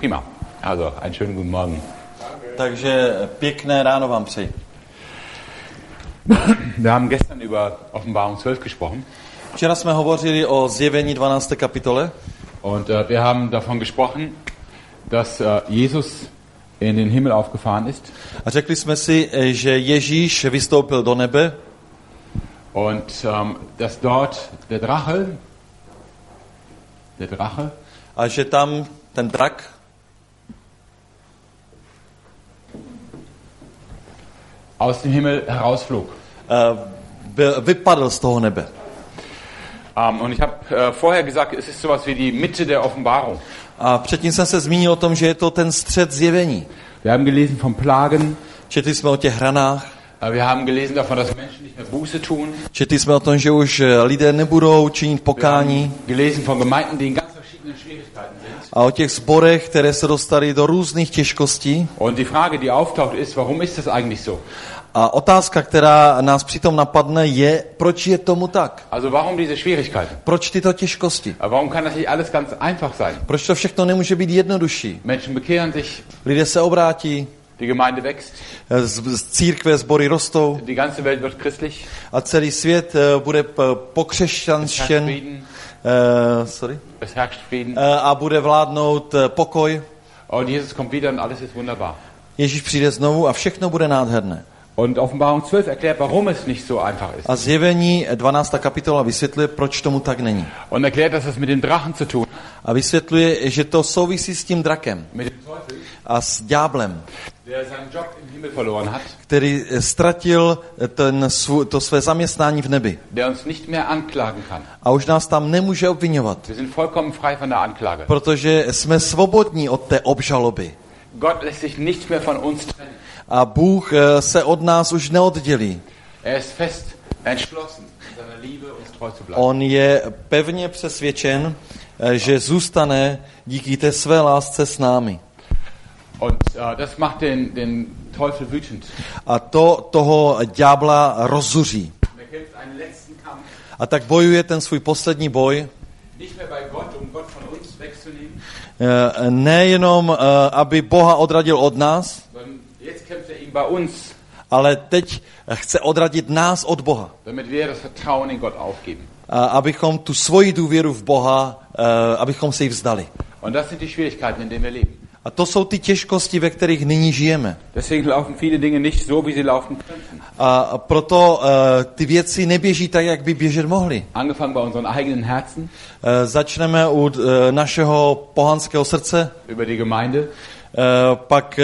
Prima. Also, einen schönen guten Morgen. Takže pěkné ráno vám přeji. Wir haben gestern über Offenbarung 12 gesprochen. Včera jsme hovořili o Zjevení 12. kapitole. Und wir haben davon gesprochen, dass Jesus in den Himmel aufgefahren ist. A řekli jsme si, že Ježíš vystoupil do nebe. Und dass dort der Drache, a že tam ten drak aus dem Himmel herausflog. Vypadl z toho nebe. Und ich habe vorher gesagt, es ist sowas wie die Mitte der Offenbarung. A předtím jsem se zmínil o tom, že je to ten střed zjevení. Wir haben gelesen von Plagen. Četli jsme o těch hranách. Wir haben gelesen davon, dass Menschen nicht mehr Buße tun. Četli jsme o tom, že už lidé nebudou činit pokání. Gelesen von Gemeinden, die in ganz verschiedenen Schwierigkeiten sind. A o těch sborech, které se dostaly do různých těžkostí. Und die Frage, die auftaucht, ist, warum ist das eigentlich so? A otázka, která nás přitom napadne, je, proč je tomu tak? Also warum diese Schwierigkeiten? Proč tyto těžkosti? Warum kann das nicht alles ganz einfach sein? Proč to všechno nemůže být jednodušší? Menschen bekehren sich, Lidé se obrátí, die Gemeinde wächst, církve, sbory rostou die ganze Welt wird christlich, a celý svět bude pokřesťanštěn, es herrscht Frieden. A bude vládnout pokoj. Und Jesus kommt wieder und alles ist wunderbar. Ježíš přijde znovu a všechno bude nádherné. Und Offenbarung 12 erklärt, warum es nicht so einfach ist. A Zjevení 12. kapitola vysvětluje, proč tomu tak není. Und erklärt, dass es mit dem Drachen zu tun. A vysvětluje, že to souvisí s tím drakem Mit dem Teufel, a s ďáblem, der seinen Job im Himmel verloren hat, který ztratil to své zaměstnání v nebi. der uns nicht mehr anklagen kann. A už nás tam nemůže obvinovat, Wir sind vollkommen frei von der Anklage. protože jsme svobodní od té obžaloby. Gott lässt sich nichts mehr von uns trennen. A Bůh se od nás už neoddělí. Er ist fest entschlossen, in seiner Liebe uns treu zu bleiben. On je pevně přesvědčen, že zůstane díky té své lásce s námi. Und das macht den Teufel wütend. A to toho ďábla rozzuří. Er kämpft einen letzten Kampf. A tak bojuje ten svůj poslední boj. Nicht mehr bei Gott, Gott von uns wegzunehmen. Nejenom, aby Boha odradil od nás, Sondern jetzt kämpft ihn bei uns. ale teď chce odradit nás od Boha. Damit wir das Vertrauen in Gott aufgeben. Abychom tu svoji důvěru v Boha, abychom se jí vzdali. Und das sind die Schwierigkeiten, in denen wir leben. A to jsou ty těžkosti, ve kterých nyní žijeme. Deswegen laufen viele Dinge nicht so, wie sie laufen könnten. A proto ty věci neběží tak, jak by běžet mohly. Angefangen bei unseren eigenen Herzen, Začneme u našeho pohanského srdce, über die Gemeinde pak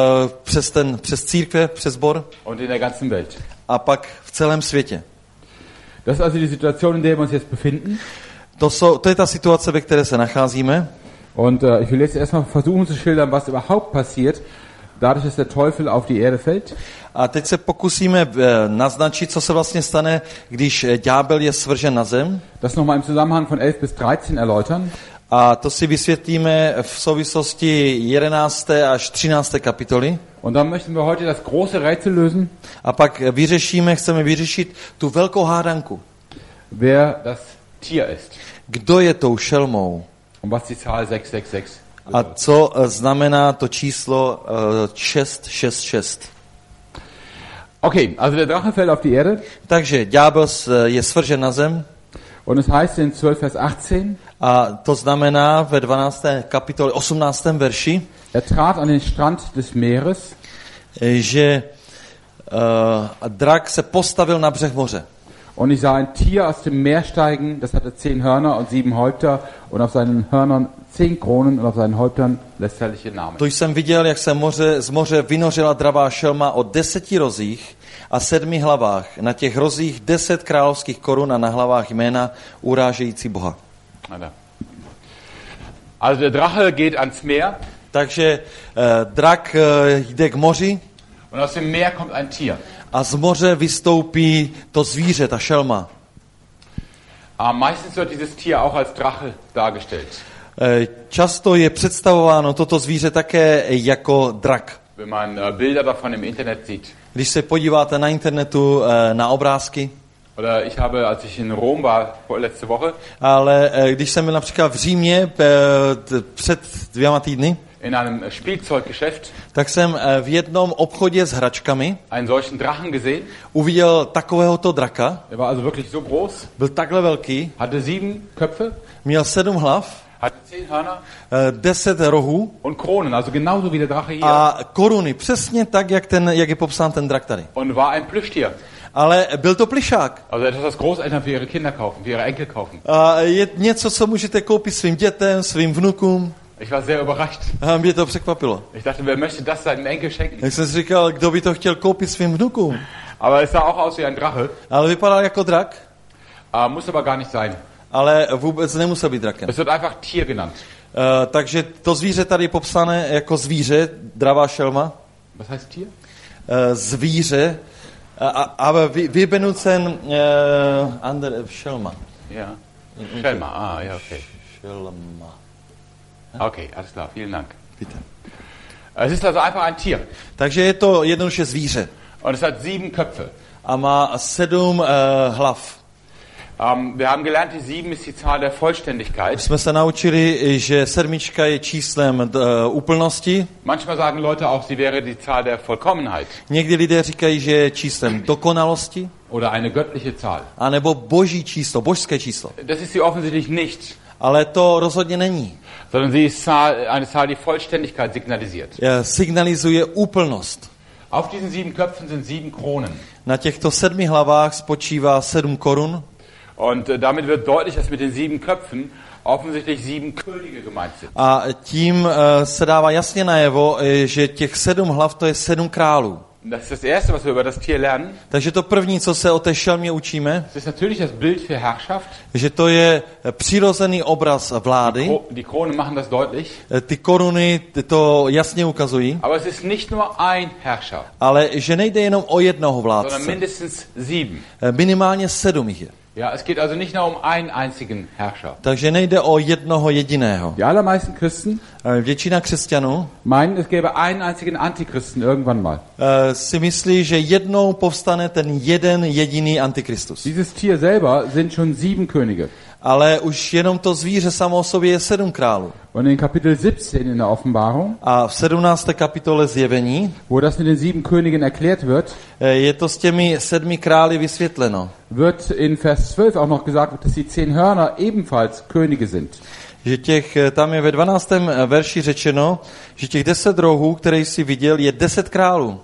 přes církve, přes sbor und in der ganzen Welt. a pak v celém světě. Das ist also die Situation, in der wir uns jetzt befinden. To je ta situace, ve které se nacházíme. Und ich will jetzt erstmal versuchen zu schildern, was überhaupt passiert, dadurch, dass der Teufel auf die Erde fällt. A teď se pokusíme naznačit, co se vlastně stane, když ďábel je svržen na zem. Das nochmal im Zusammenhang von 11 bis 13 erläutern. A to si vysvětlíme v souvislosti 11. až 13. kapitoly. Und dann möchten wir heute das große Rätsel lösen. A pak chceme vyřešit tu velkou hádanku. Wer das Tier ist. Kdo je tou šelmou? Und was die Zahl 666 A co znamená to číslo 666? Okay, also der Drache fällt auf die Erde. Takže ďábel je svržen na zem. Und es heißt in 12 Vers 18. A to znamená ve 12. kapitole 18. verši, Er trat an den Strand des Meeres. Že drak se postavil na břeh moře. Und ich sah ein Tier aus dem Meer steigen, das hatte 10 Hörner und 7 Häupter und auf seinen Hörnern 10 Kronen und auf seinen Häuptern lästerliche Namen. To jsem viděl, jak se z moře vynořila dravá šelma o 10 rozích a 7 hlavách. Na těch rozích 10 královských korun a na hlavách jména urážející Boha. Also der Drache geht ans Meer. Takže drak jde k moři. Und aus dem Meer kommt ein Tier. A z moře vystoupí to zvíře, ta šelma. Meistens wird dieses Tier auch als Drache dargestellt. Často je představováno toto zvíře také jako drak. Wenn man Bilder davon im Internet sieht. Když se podíváte na internetu na obrázky. Oder ich habe, als ich in Rom war letzte Woche. Ale když jsem byl například v Římě před 2 týdny. in einem Spielzeuggeschäft tak jsem v jednom obchodě s hračkami einen solchen Drachen gesehen. uviděl takovéhoto draka. Der war also wirklich so groß, Byl takhle velký, hatte 7 Köpfe, měl 7 hlav, hatte 10 Hörner 10 rohů und Kronen, also genauso wie der Drache hier. a koruny. Přesně tak, jak je popsán ten drak tady. Und war ein Plüschtier. Ale byl to plišák. Also etwas, was Großeltern für ihre Kinder kaufen, für ihre Enkel kaufen. A je něco, co můžete koupit svým dětem, svým vnukům. Ich war sehr überrascht. A mě to překvapilo. Ich dachte, wer möchte das seinem Enkel schenken? Jak jsem si říkal, kdo by to chtěl koupit svým vnukům. Aber es sah auch aus wie ein Drache, Ale vypadal jako drak, muss aber gar nicht sein. ale vůbec nemusel být drakem. Es wird einfach Tier genannt. Takže to zvíře tady je popsané jako zvíře, dravá šelma. Was heißt Tier? Zvíře, aber wir benutzen andere šelma. Ja. Schelma, ja, okay. Šelma. Okay, alles klar, vielen Dank. Bitte. Es ist also einfach ein Tier. Takže je to jednoduše zvíře. Und es hat 7 Köpfe. A má 7 hlav. Wir haben gelernt, die 7 ist die Zahl der Vollständigkeit. Jsme se naučili, že 7 je číslem úplnosti. Manchmal sagen Leute auch, sie wäre die Zahl der Vollkommenheit. Někdy lidé říkají, že je číslem dokonalosti. Oder eine göttliche Zahl. A nebo boží číslo, božské číslo. Das ist sie offensichtlich nicht. Ale to rozhodně není. Sondern sie ist eine Zahl, die Vollständigkeit signalisiert. Signalizuje úplnost. Auf diesen 7 Köpfen sind 7 Kronen. Na těchto 7 hlavách spočívá 7 korun. Und damit wird deutlich, dass mit den 7 Köpfen offensichtlich 7 Könige gemeint sind. A tím se dává jasně najevo, že těch 7 hlav to je 7 králů. Das ist das Erste, was wir über das Tier lernen. Takže to první, co se o té šelmě učíme, Das ist natürlich das Bild für Herrschaft. že to je přirozený obraz vlády. Die Kronen machen das deutlich. Ty koruny to jasně ukazují, Aber es ist nicht nur ein Herrscher, ale že nejde jenom o jednoho sondern vládce. mindestens 7. Minimálně 7 jich je. Ja, es geht also nicht nur um einen einzigen Herrscher. Takže nejde o jednoho jediného. Die allermeisten Christen Většina křesťanů meinen, es gäbe einen einzigen Antichristen irgendwann mal. si myslí, že jednou povstane ten jeden jediný antikristus. Dieses Tier selber sind schon 7 Könige. Ale už jenom to zvíře samo o sobě je 7 králů. Und in Kapitel 17 in der Offenbarung, A v 17. kapitole Zjevení, wo das mit den 7 Königen erklärt wird, je to s těmi 7 králi vysvětleno. wird in Vers 12 auch noch gesagt, dass die 10 Hörner ebenfalls Könige sind. Že tam je ve 12. verši řečeno, že těch 10 rohů, které jsi viděl, je 10 králů.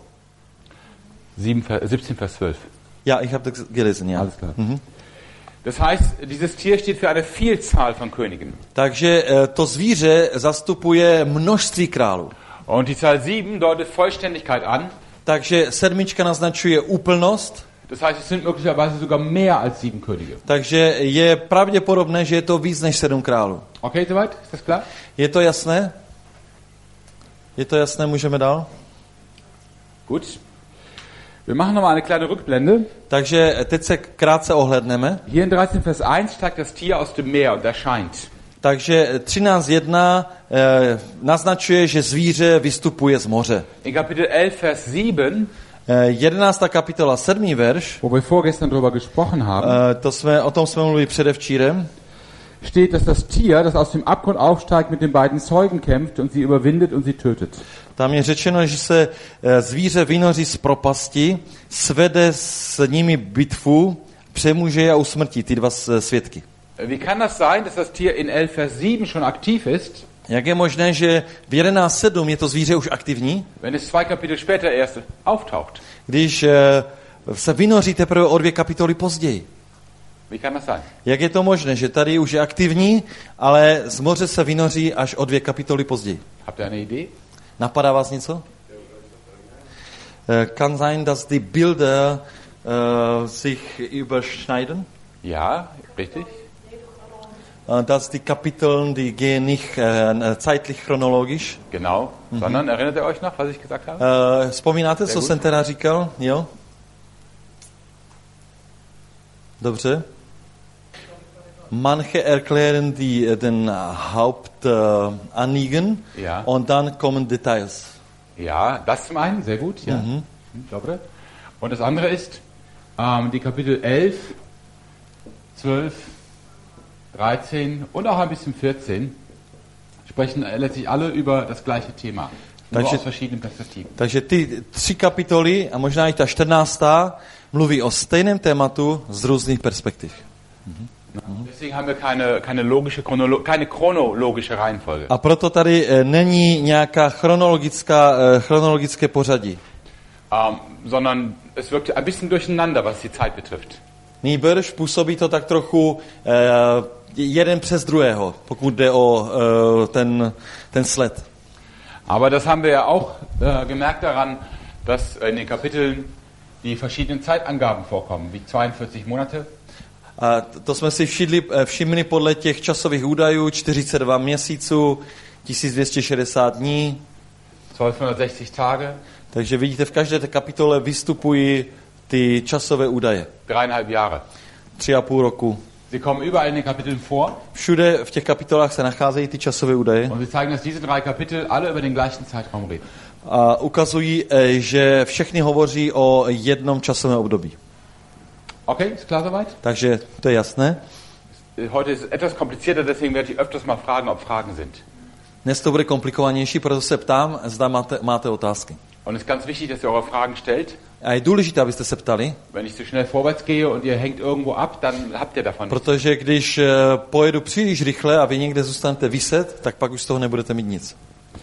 17 Vers 12. Ja, ich habe das gelesen, ja. Alles klar. Das heißt, dieses Tier steht für eine Vielzahl von Königen. Takže to zvíře zastupuje množství králů. Und die Zahl 7 deutet Vollständigkeit an. Takže 7 naznačuje úplnost. Das heißt, es sind möglicherweise sogar mehr als 7 Könige. Takže je pravděpodobné, že je to víc než 7 králů. Okay, soweit? Ist das klar? Je to jasné? Je to jasné, můžeme dál? Gut. Wir machen nochmal eine kleine Rückblende. Takže teď se krátce ohlédneme. Hier in 13 Vers 1 steigt das Tier aus dem Meer und erscheint. Takže 13.1 naznačuje, že zvíře vystupuje z moře. In Kapitel 11 Vers 7, 11. kapitola 7. verš, wo wir vorgestern darüber gesprochen haben, o tom jsme mluvili předevčírem, steht, dass das Tier, das aus dem Abgrund aufsteigt, mit den beiden Zeugen kämpft und sie überwindet und sie tötet. Tam je řečeno, že se zvíře vynoří z propasti, svede s nimi bitvu, přemůže je a usmrtí ty dva svědky. Wie kann das sein, dass das Tier in 11 Vers 7 schon aktiv ist, Jak je možné, že v 11.7 je to zvíře už aktivní, wenn es 2 Kapitel später erst auftaucht? když se vynoří teprve o 2 kapitoly později? Wie kann das sein? Jak je to možné, že tady už je aktivní, ale z moře se vynoří až o 2 kapitoly později? Habt ihr eine Idee? Napadá vás něco? Kann sein, dass die Bilder sich überschneiden? Ja, richtig. Dass die Kapiteln, die gehen nicht zeitlich chronologisch. Genau. Sondern, erinnert ihr euch noch, was ich gesagt habe? Vzpomínáte, co jsem teda říkal? Jo? Dobře. Manche erklären den Hauptanliegen Ja. und dann kommen Details. Ja, das zum einen, sehr gut. Ja. Dobre. Und das andere ist, die Kapitel 11, 12, 13 und auch ein bisschen 14 sprechen letztlich alle über das gleiche Thema, nur aus verschiedenen Perspektiven. Takže ty 3 kapitoly a možná i ta 14. mluví o stejném tématu z různých perspektiv. Deswegen haben wir keine chronologische Reihenfolge. A proto tady není nějaká chronologické pořadí. Sondern es wirkt ein bisschen durcheinander, was die Zeit betrifft. Nýbrž působí to tak trochu jeden přes druhého, pokud jde o ten sled. Aber das haben wir ja auch gemerkt daran, dass in den Kapiteln die verschiedenen Zeitangaben vorkommen, wie 42 Monate. A to jsme si všimli podle těch časových údajů, 42 měsíců, 1260 dní. 1260 Tage. Takže vidíte, v každé té kapitole vystupují ty časové údaje. 3,5 Jahre. 3,5 roku. Sie kommen überall in den Kapiteln vor. Všude v těch kapitolách se nacházejí ty časové údaje. Und wir zeigen, dass diese 3 Kapitel alle über den gleichen Zeitraum reden. A ukazují, že všechny hovoří o jednom časovém období. Okay, ist klar soweit? Takže to je jasné. Heute ist es etwas komplizierter, deswegen werde ich öfters mal fragen, ob Fragen sind. Dnes to bude komplikovanější, proto se ptám, zda máte otázky. Und es ist ganz wichtig, dass ihr eure Fragen stellt. A je důležité, abyste se ptali. Wenn ich zu schnell vorwärts gehe und ihr hängt irgendwo ab, dann habt ihr davon nichts. Protože když pojedu příliš rychle a vy někde zůstanete viset, tak pak už z toho nebudete mít nic.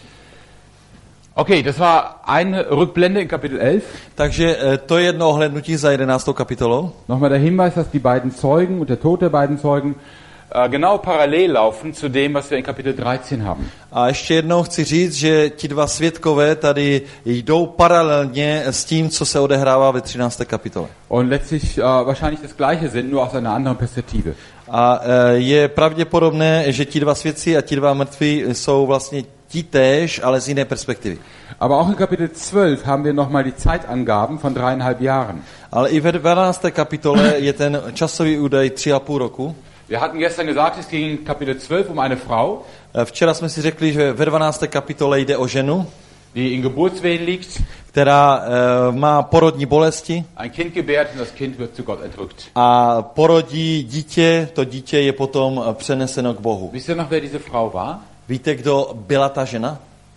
Okay, das war eine Rückblende in Kapitel 11. Takže to je jedno ohlédnutí za 11. kapitolou. Nochmal der Hinweis, dass die beiden Zeugen und der Tod der beiden Zeugen genau parallel laufen zu dem, was wir in Kapitel 13 haben. A ještě jednou chci říct, že ti 2 svědkové tady jdou paralelně s tím, co se odehrává ve 13. kapitole. Und letztlich wahrscheinlich das Gleiche sind, nur aus einer anderen Perspektive. A je pravděpodobné, že ti 2 svědci a ti 2 mrtví jsou vlastně ti též, ale z jiné perspektivy. Aber auch in Kapitel 12 haben wir nochmal die Zeitangaben von 3,5 Jahren. Ale i ve 12. kapitole je ten časový údaj 3,5 roku. Wir hatten gestern gesagt, es ging in Kapitel 12 um eine Frau. Včera jsme si řekli, že ve 12. kapitole jde o ženu, die in Geburtswehen liegt, která má porodní bolesti ein Kind gebärt und das Kind wird zu Gott entrückt. a porodí dítě, to dítě je potom přeneseno k Bohu. Wisst ihr noch, wer diese Frau war? Víte, kdo byla ta žena?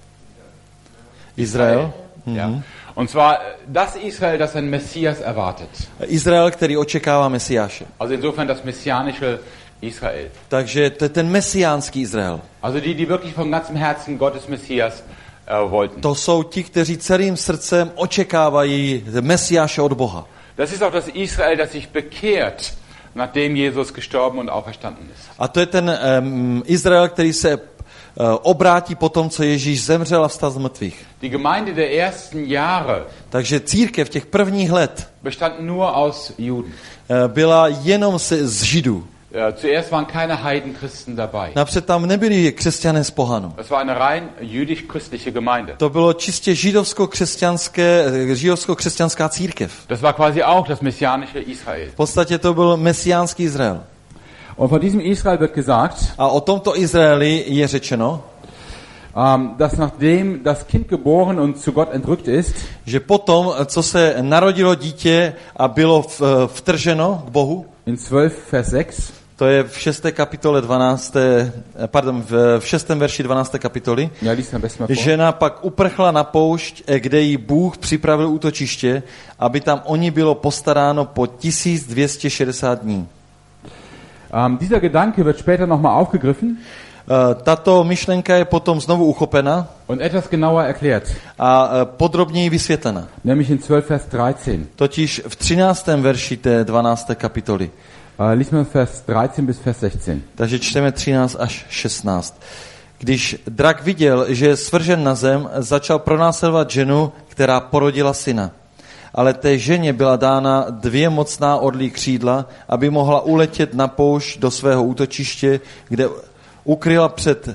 Izrael. Ja. Und zwar das Israel, das ein Messias erwartet. Izrael, který očekává Mesiáše. Also insofern das messianische Israel. Takže to je ten mesiánský Izrael. Also die wirklich von ganzem Herzen Gottes Messias wollten. To jsou ti, kteří celým srdcem očekávají Mesiáše od Boha. Das ist auch das Israel, das sich bekehrt, nachdem Jesus gestorben und auferstanden ist. A to je ten Izrael, který se obrátí po tom, co Ježíš zemřel a vstal z mrtvých. Die Gemeinde der ersten Jahre Takže církev těch prvních let bestand nur aus Juden. byla jenom z Židů. Zuerst waren keine Heidenchristen dabei. Napřed tam nebyli křesťané z pohanu. Das war eine rein jüdisch-christliche Gemeinde. To bylo čistě židovsko-křesťanská církev. Das war quasi auch das messianische Israel. V podstatě to byl mesiánský Izrael. Und von diesem Israel wird gesagt, A o tomto Izraeli je řečeno, dass nachdem das Kind geboren und zu Gott entrückt ist, že potom, co se narodilo dítě a bylo vtrženo k Bohu, in 12 Vers 6, to je v 6. kapitole v 6. verši 12. kapitoly, ja, lies am besten mal vor. žena pak uprchla na poušť, kde jí Bůh připravil útočiště, aby tam o ní bylo postaráno po 1260 dní. Dieser Gedanke wird später nochmal aufgegriffen Tato myšlenka je potom znovu uchopena und etwas genauer erklärt, a podrobněji vysvětlena. nämlich in 12 Vers 13. Totiž v 13. verši té 12. kapitoly. Lies mal Vers 13 bis Vers 16. Takže čteme 13 až 16. Když drak viděl, že je svržen na zem, začal pronásledovat ženu, která porodila syna. Ale té ženě byla dána 2 mocná orlí křídla, aby mohla uletět na poušť do svého útočiště, kde ukryta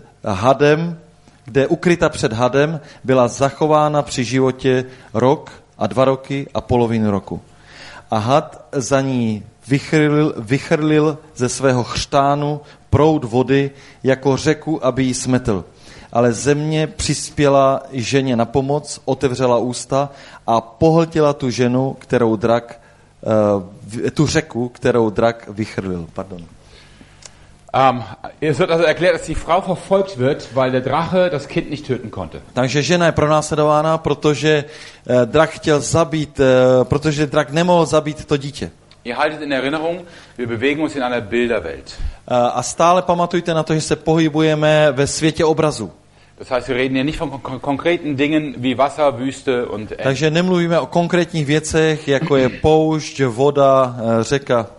před hadem, byla zachována při životě 1 a 2 roky a polovinu roku. A had za ní vychrlil ze svého chřtánu proud vody jako řeku, aby ji smetl. Ale země přispěla ženě na pomoc, otevřela ústa a pohltila tu řeku, kterou drak vychrlil. Pardon. Es wird also erklärt, dass die Frau verfolgt wird, weil der Drache das Kind nicht töten konnte. Takže žena je pronásledována, protože drak chtěl zabít, protože drak nemohl zabít to dítě. Ihr haltet in Erinnerung, wir bewegen uns in einer Bilderwelt. A stále pamatujte na to, že se pohybujeme ve světě obrazů. Das heißt, wir reden hier nicht von konkreten Dingen wie Wasser, Wüste und Takže nemluvíme o konkrétních věcech, jako je poušť, voda, řeka.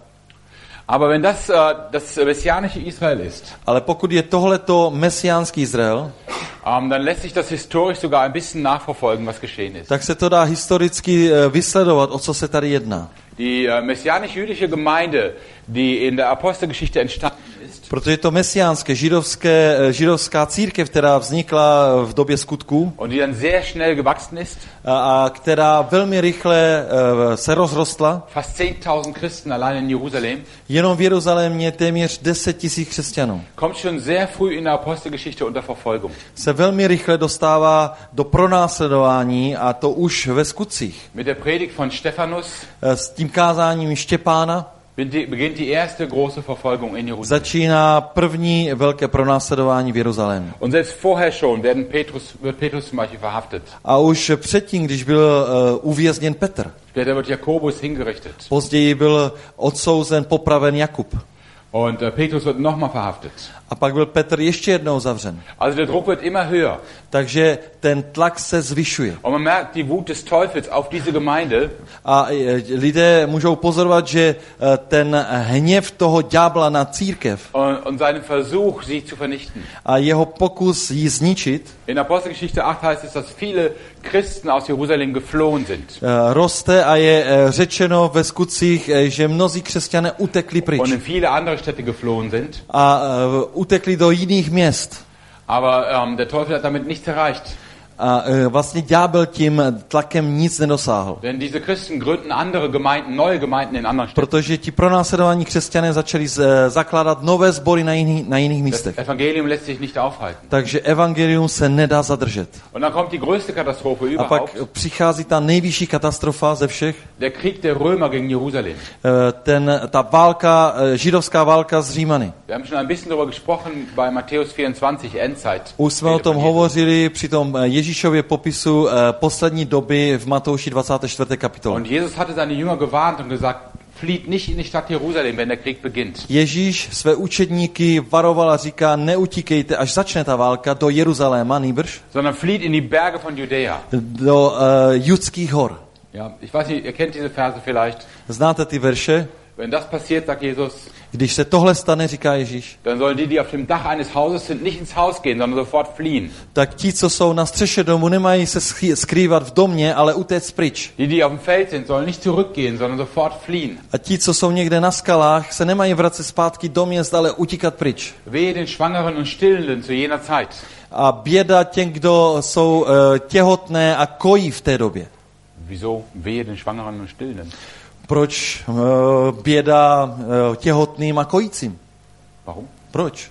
Aber wenn das messianische Israel ist, Ale pokud je tohleto mesiánský Izrael, dann lässt sich das historisch sogar ein bisschen nachverfolgen, was geschehen ist. tak se to dá historicky vysledovat, o co se tady jedná. Die messianisch-jüdische Gemeinde, die in der Apostelgeschichte entstanden ist, Protože je to mesiánské, židovská církev, která vznikla v době skutků und die dann sehr schnell gewachsen ist, a která velmi rychle se rozrostla. fast 10.000 Christen allein in Jerusalem, Jenom v Jeruzalémě téměř 10 000 křesťanů. kommt schon sehr früh in der Apostelgeschichte unter Verfolgung. Se velmi rychle dostává do pronásledování a to už ve skutcích. Mit der Predigt von Stephanus S tím kázáním Štěpána beginnt die erste große Verfolgung in Jerusalem. začíná první velké pronásledování v Jeruzalému. Und selbst vorher schon wird Petrus zum Beispiel verhaftet. A už předtím, když byl uvězněn Petr, Später wird Jakobus hingerichtet. později byl odsouzen, popraven Jakub. Und Petrus wird nochmal verhaftet. A pak byl Petr ještě jednou zavřen. Also der Druck wird immer höher. Takže ten tlak se zvyšuje. Und man merkt die Wut des Teufels auf diese Gemeinde. A lidé můžou pozorovat, že ten hněv toho ďábla na církev Und seinen Versuch, sie zu vernichten. a jeho pokus ji zničit In Apostelgeschichte 8 heißt es, dass viele Christen aus Jerusalem geflohen sind. roste a je řečeno ve skutcích, že mnozí křesťané utekli pryč. Und in viele andere Städte geflohen sind. A utekli do jiných měst. Aber der Teufel hat damit nichts erreicht. A vlastně ďábel tím tlakem nic nedosáhl. Denn diese Christen gründen andere Gemeinden, neue Gemeinden in anderen Städten. Protože ti pronásledovaní křesťané začali zakládat nové sbory na jiných Das místech. Evangelium lässt sich nicht aufhalten. Takže evangelium se nedá zadržet. Und dann kommt die größte Katastrophe A pak überhaupt. přichází ta nejvyšší katastrofa ze všech. Der Krieg der Römer gegen Jerusalem. Ta válka, židovská válka s Římany. Wir haben schon ein bisschen darüber gesprochen bei Matthäus 24, Endzeit. Už jsme o tom hovořili při tom Ježíšově popisu poslední doby v Matouši 24. kapitole. Und Jesus hatte seine Jünger gewarnt und gesagt, flieht nicht in die Stadt Jerusalem, wenn der Krieg beginnt. Ježíš své učedníky varoval a říká, neutíkejte, až začne ta válka, do Jeruzaléma, nýbrž, Sondern flieht in die Berge von Judäa. do Judských hor. Ja, ich weiß nicht, ihr kennt diese Verse vielleicht. Znáte ty verše? Wenn das passiert, sagt Jesus, Když se tohle stane, říká Ježíš, dann sollen die auf dem Dach eines Hauses sind, nicht ins Haus gehen, sondern sofort fliehen. tak ti, co jsou na střeše domu, nemají se skrývat v domě, ale utéct pryč. Die auf dem Feld sind, sollen nicht zurückgehen, sondern sofort fliehen. A ti, co jsou někde na skalách, se nemají vracet zpátky do měst, ale utíkat pryč. Wehe den Schwangeren und Stillenden zu jener Zeit. A běda těm, kdo jsou těhotné a kojí v té době. Wieso wehe den Schwangeren und Stillenden? Proč běda těhotným a kojícím? Warum? Proč?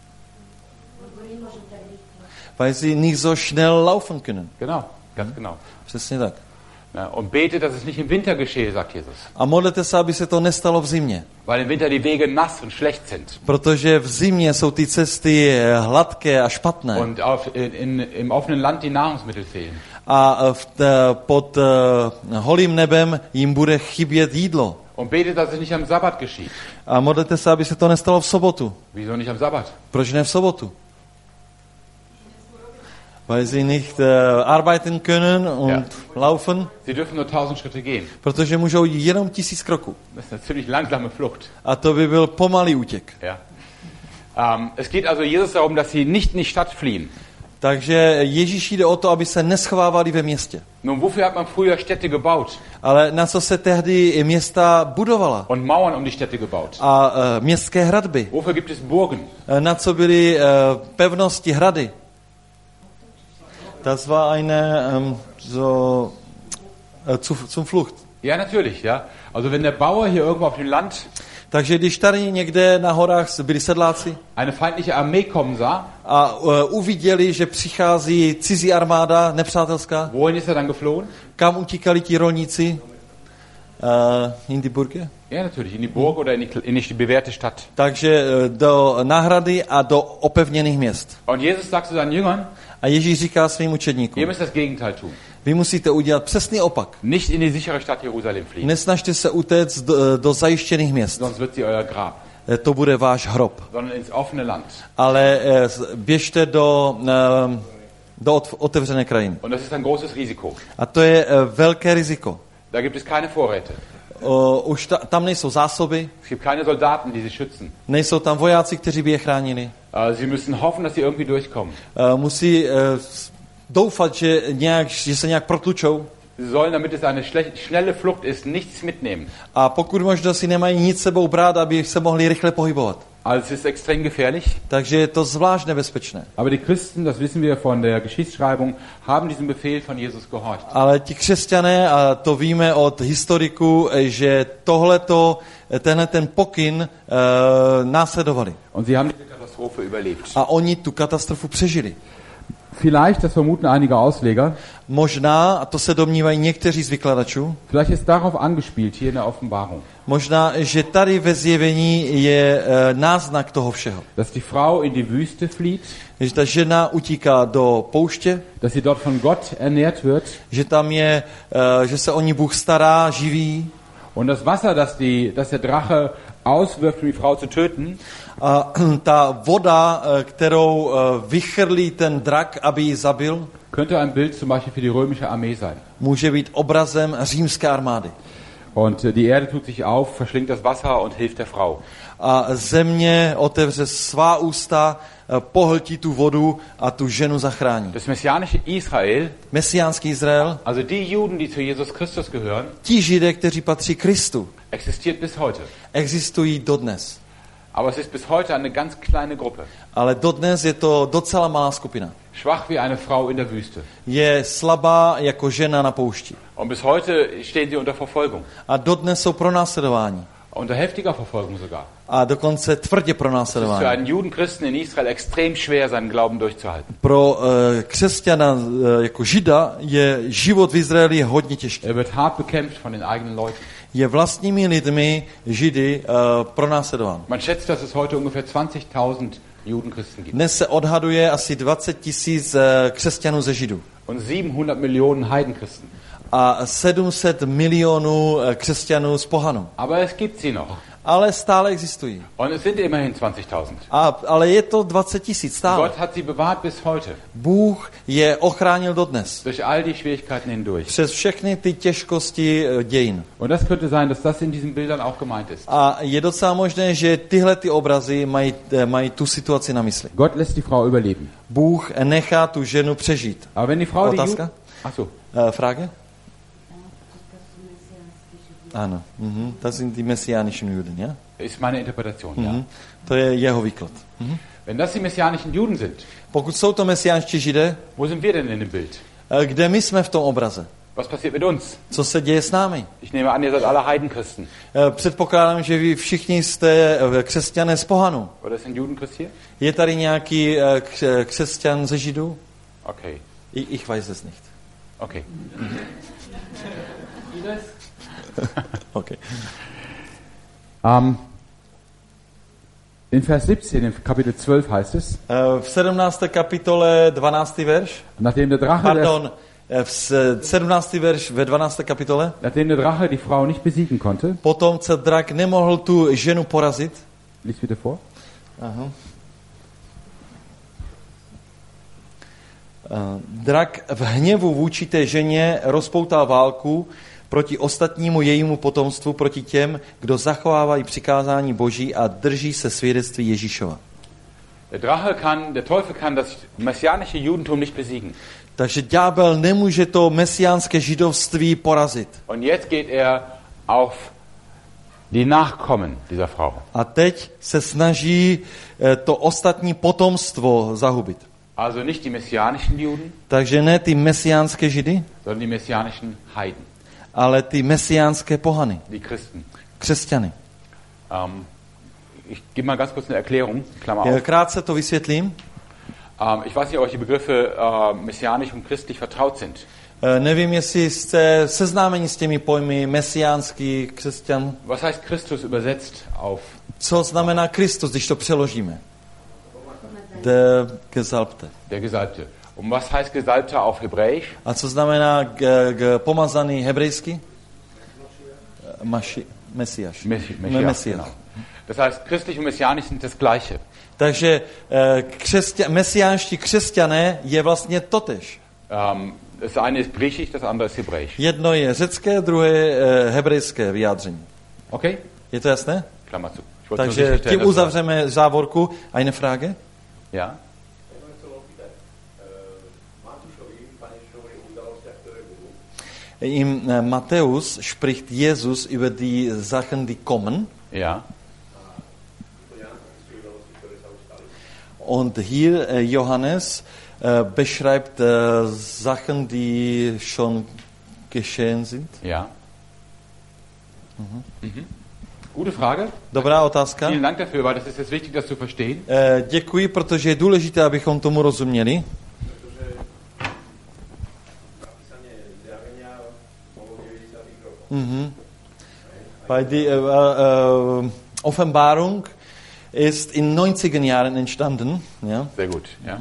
Weil sie nicht so schnell laufen können. Genau, ganz genau. Přesně tak. Ja, und betet, dass es nicht im Winter geschehe, sagt Jesus. A modlete se, aby se to nestalo v zimě. Weil im Winter die Wege nass und schlecht sind. Protože v zimě jsou ty cesty hladké a špatné. Und im offenen Land die Nahrungsmittel fehlen. A pod holým nebem jim bude chybět jídlo. Und betet, dass es nicht am Sabbat geschieht. A modlete se, aby se to nestalo v sobotu. Wieso nicht am Sabbat? Proč ne v sobotu? Weil sie nicht arbeiten können und laufen. Sie dürfen nur 1000 Schritte gehen. Protože můžou jenom 1000 kroků. Das ist eine ziemlich langsame Flucht. A to by byl pomalý útěk. Ja. Es geht also Jesus darum, dass sie nicht in die Stadt fliehen. Takže Ježíš jde o to, aby se neschovávali ve městě. Nun, wofür hat man früher Städte gebaut? Ale na co se tehdy města budovala? Und Mauern um die Städte gebaut. A městské hradby. Wofür gibt es Burgen? Na co byly pevnosti, hrady? Das war eine zum Flucht. Ja, natürlich, ja. Also wenn der Bauer hier irgendwo auf dem Land Takže když tady někde na horách byli sedláci eine feindliche Armee kommen sah, a uviděli, že přichází cizí armáda, nepřátelská, wohin ist er dann geflohen? kam utíkali ti rolníci? In die Burge? Ja, natürlich, in die Burg oder in die bewährte Stadt. Takže do náhrady a do opevněných měst. Und Jesus sagt zu seinen Jüngern, A Ježíš říká svým ihr učedníkům, müsst das Gegenteil tun. vy musíte udělat přesný opak. Nicht in die sichere Stadt Jerusalem fliehen, Nesnažte se utéct do zajištěných měst. sonst wird sie euer Grab, To bude váš hrob. sondern ins offene Land. Ale běžte do otevřené krajiny. Und das ist ein großes Risiko. A to je velké riziko. Da gibt es keine Vorräte. Už tam nejsou zásoby, Es gibt keine Soldaten, die sie schützen. nejsou tam vojáci, kteří by je chránili. Sie müssen hoffen, dass sie irgendwie durchkommen. Musí doufat, že se nějak protlučou. Sie sollen, damit es eine schnelle Flucht ist, nichts mitnehmen. A pokud možno si nemají nic sebou brát, aby se mohli rychle pohybovat. Also es ist extrem gefährlich. Takže je to zvlášť nebezpečné. Aber die Christen, das wissen wir von der Geschichtsschreibung, haben diesem Befehl von Jesus gehorcht. Ale ti křesťané, a to víme od historiků, že tenhle ten pokyn následovali. Und sie haben diese Katastrophe überlebt. A oni tu katastrofu přežili. Vielleicht, das vermuten einige Ausleger, Možná, a to se domnívají někteří z vykladačů, vielleicht ist darauf angespielt hier in der Offenbarung, možná, že tady ve zjevení je náznak toho všeho. dass die Frau in die Wüste flieht, Že ta žena utíká do pouště, dass sie dort von Gott ernährt wird že tam je, že se o ní Bůh stará, živí. und das Wasser, das der Drache auswirft, um die Frau zu töten, A ta voda, kterou vychrlí ten drak, aby ji zabil, könnte ein Bild zum Beispiel für die römische Armee sein. může být obrazem římské armády. Und die Erde tut sich auf, verschlingt das Wasser und hilft der Frau. A země otevře svá ústa, pohltí tu vodu a tu ženu zachrání. Das messianische Israel, Mesiánský Izrael, also die Juden, die zu Jesus Christus gehören, ti Židé, kteří patří Kristu, existiert bis heute. existují dodnes. Aber es ist bis heute eine ganz kleine Gruppe. Ale dodnes je to docela malá skupina. Schwach wie eine Frau in der Wüste. Je slabá jako žena na poušti. Und bis heute stehen sie unter Verfolgung. A dodnes jsou pronásledováni. Unter heftiger Verfolgung sogar. A dokonce tvrdě Es ist für pronásledováni. einen Judenchristen in Israel extrem schwer, seinen Glauben durchzuhalten. Pro křesťana jako Žida je život v Izraeli hodně těžký. Er wird hart bekämpft von den eigenen Leuten. Je vlastními lidmi Židy pronásledován. Man schätzt, dass es heute ungefähr 20.000 Judenchristen gibt. Dnes se odhaduje asi 20 000 křesťanů ze Židů. Und 700 Millionen Heidenchristen. A 700 milionů křesťanů z pohanu. Aber es gibt sie noch. Ale stále existují. Und es sind immerhin 20.000. Ale je to 20 000 stále. Gott hat sie bewahrt bis heute. Bůh je ochránil dodnes. Durch all die Schwierigkeiten hindurch. Přes všechny ty těžkosti dějin. Und das könnte sein, dass das in diesen Bildern auch gemeint ist. A je docela možné, že tyhle ty obrazy mají tu situaci na mysli. Gott lässt die Frau überleben. Bůh nechá tu ženu přežít. Aber wenn die Frau die Otázka? Ach so. Frage? Ano. Das sind die messianischen Juden, ja? Ist meine Interpretation, ja. To je jeho výklad. Wenn das die messianischen Juden sind, Pokud jsou to mesiánští Židé, wo sind wir denn in dem Bild? kde my jsme v tom obraze? Was passiert mit uns? Co se děje s námi? Ich nehme an, ihr seid alle Heidenchristen. Předpokládám, že vy všichni jste křesťané z pohanu. Oder ist ein Judenchrist hier? Je tady nějaký křesťan ze Židů? Okay. Ich weiß es nicht. Okay. Okay. In Vers 17, in Kapitel 12 heißt es, V 17. kapitole 12. verš, nachdem der Drache, pardon, v 17. verš ve 12. kapitole, nachdem der Drache die Frau nicht besiegen konnte, potom co drak nemohl tu ženu porazit. lies bitte vor. Aha. Drak v hněvu vůči té ženě rozpoutal válku proti ostatnímu jejímu potomstvu, proti těm, kdo zachovávají přikázání Boží a drží se svědectví Ježíšova. Der Teufel kann das messianische Judentum nicht besiegen. Takže ďábel nemůže to mesiánské židovství porazit. Und jetzt geht er auf die Nachkommen dieser Frau. A teď se snaží to ostatní potomstvo zahubit. Also nicht die messianischen Juden, Takže ne ty mesiánské židy, sondern die messianischen Heiden, ale ty mesiánské pohany, die Christen. křesťany. Ich gebe mal ganz kurz eine Erklärung, Klammer auf. Krátce to vysvětlím. Ich weiß nicht, ob euch die Begriffe messianisch und christlich vertraut sind. Nevím, jestli jste seznámeni s těmi pojmy mesiánský, křesťan. Was heißt Christus übersetzt auf? Co znamená Kristus, když to přeložíme? Der Gesalbte. Der Gesalbte. Und was heißt Gesalbter auf Hebräisch? A co znamená pomazaný hebrejsky? Mesiáš. Messias. Genau. Das heißt, christlich und messianisch sind das Gleiche. Takže mesiánští křesťané je vlastně totéž. Das eine ist griechisch, das andere ist hebräisch. Jedno je řecké, druhé je hebrejské vyjádření. Okay? Je to jasné? Klammer zu. Takže tím uzavřeme závorku. Eine Frage? Ja. Im Matthäus spricht Jesus über die Sachen, die kommen. Ja. Und hier Johannes beschreibt Sachen, die schon geschehen sind. Ja. Gute Frage. Dobrá otázka. Vielen Dank dafür, weil das ist jetzt wichtig, das zu verstehen. Děkuji, protože je důležité, abychom tomu rozuměli. Weil die Offenbarung ist in 90er Jahren entstanden. Ja? Sehr gut. Ja.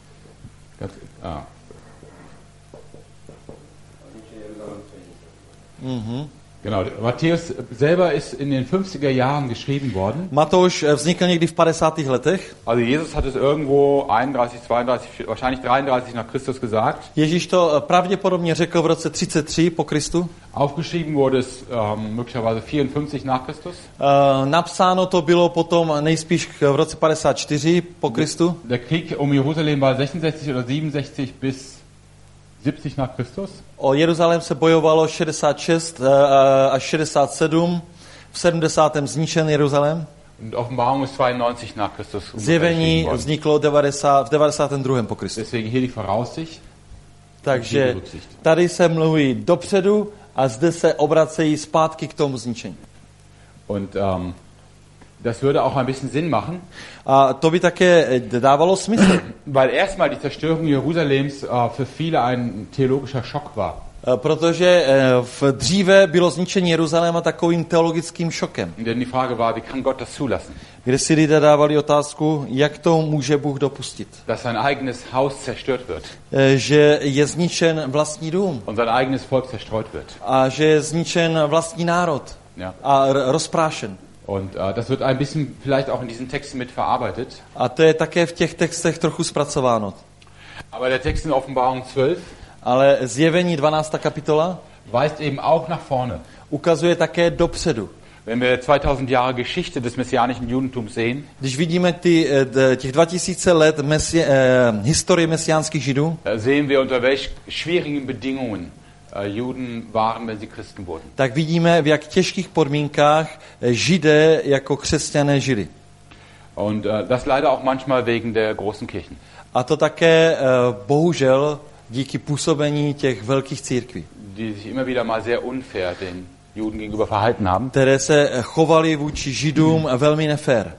Genau, Matthäus selber ist in den 50er Jahren geschrieben worden. Matouš vznikl někdy v 50. letech. Also Jesus hat es irgendwo 31, 32, wahrscheinlich 33 nach Christus gesagt. Ježíš to pravděpodobně řekl v roce 33 po Kristu. Aufgeschrieben wurde es möglicherweise 54 nach Christus. Napsáno to bylo potom nejspíš v roce 54 po Kristu. Der Krieg um Jerusalem war 66 oder 67 bis 70 nach Christus. O Jeruzalém se bojovalo 66 až 67. V 70. zničen Jeruzalém. Und Offenbarung ist 92 nach Christus. Zjevení vzniklo v 92. po Kristu. Deswegen hier die Voraussicht. Takže tady se mluví dopředu a zde se obracejí zpátky k tomu zničení. Und das würde auch ein bisschen Sinn machen. A to by také dávalo smysl. Weil erstmal die Zerstörung Jerusalems für viele ein theologischer Schock war. Protože v dříve bylo zničení Jeruzaléma takovým teologickým šokem. Denn die Frage war, wie kann Gott das zulassen? Kde si lidé dávali otázku, jak to může Bůh dopustit. Dass sein eigenes Haus zerstört wird. Že je zničen vlastní dům. Und sein eigenes Volk zerstreut wird. A že je zničen vlastní národ. Ja. A rozprášen. Und das wird ein bisschen vielleicht auch in diesen Texten mit verarbeitet. A to je také v těch textech trochu zpracováno. Aber der Text in Offenbarung 12 ale Zjevení 12. kapitola weist eben auch nach vorne. Ukazuje také dopředu. Wenn wir 2000 Jahre Geschichte des messianischen Judentums sehen, když vidíme těch 2000 let historie mesiánských Židů, sehen wir unter welch schwierigen Bedingungen Juden waren, wenn sie Christen wurden. Tak vidíme, v jak těžkých podmínkách Židé jako křesťané žili. Und das leider auch manchmal wegen der großen Kirchen. A to také bohužel díky působení těch velkých církví, die sich immer wieder mal sehr unfair den Juden gegenüber verhalten haben. Které se chovali vůči Židům velmi nefér.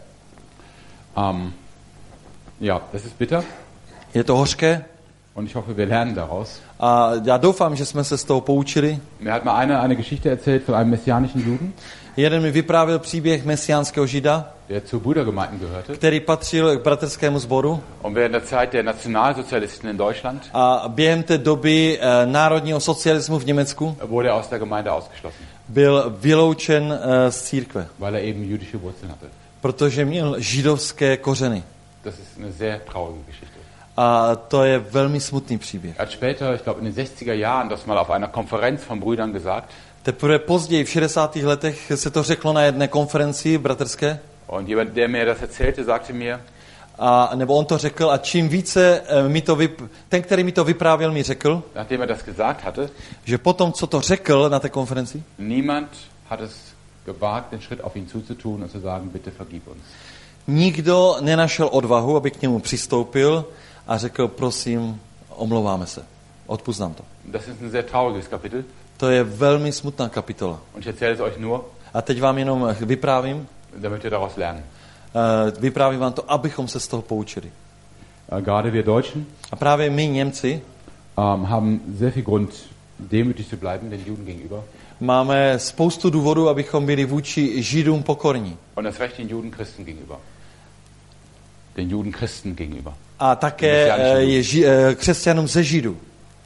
Ja, das ist bitter. Je to hořké. Und ich hoffe, wir lernen daraus. A já doufám, že jsme se z toho poučili. Mir hat mal eine Geschichte erzählt von einem messianischen Juden. Jeden mi vyprávěl příběh mesiánského Žida, der zur Brüdergemeinden gehörte. Který patřil k bratrskému sboru. Und während der Zeit der Nationalsozialisten in Deutschland. A během té doby národního socialismu v Německu wurde aus der Gemeinde ausgeschlossen. Byl vyloučen z církve. Weil er eben jüdische Wurzeln hatte. Protože měl židovské kořeny. Das ist eine sehr traurige Geschichte. A to je velmi smutný příběh. Er hat später, ich glaube in den 60er Jahren, das mal auf einer Konferenz von Brüdern gesagt. Teprve později v 60. letech se to řeklo na jedné konferenci bratrské. Und jemand, der mir das erzählte, sagte mir, a nebo on to řekl a čím více mi to ten, který mi to vyprávěl, mi řekl, nachdem er das gesagt hatte, že potom, co to řekl na té konferenci, niemand hat es gewagt, den Schritt auf ihn zuzutun und zu sagen, bitte vergib uns. Nikdo nenašel odvahu, aby k němu přistoupil a řekl, prosím, omlouváme se, odpusť nám to. Das ist ein sehr trauriges Kapitel. To je velmi smutná kapitola. Und ich erzähle es euch nur, a teď vám jenom vyprávím, damit ihr daraus lernen. Vyprávím vám to, abychom se z toho poučili. Gerade wir Deutschen A právě my Němci haben sehr viel Grund, demütig zu bleiben den Juden gegenüber. máme spoustu důvodů, abychom byli vůči Židům pokorní. Und das recht den Juden Christen gegenüber. Den Juden Christen gegenüber. A také křesťanům ze Židů.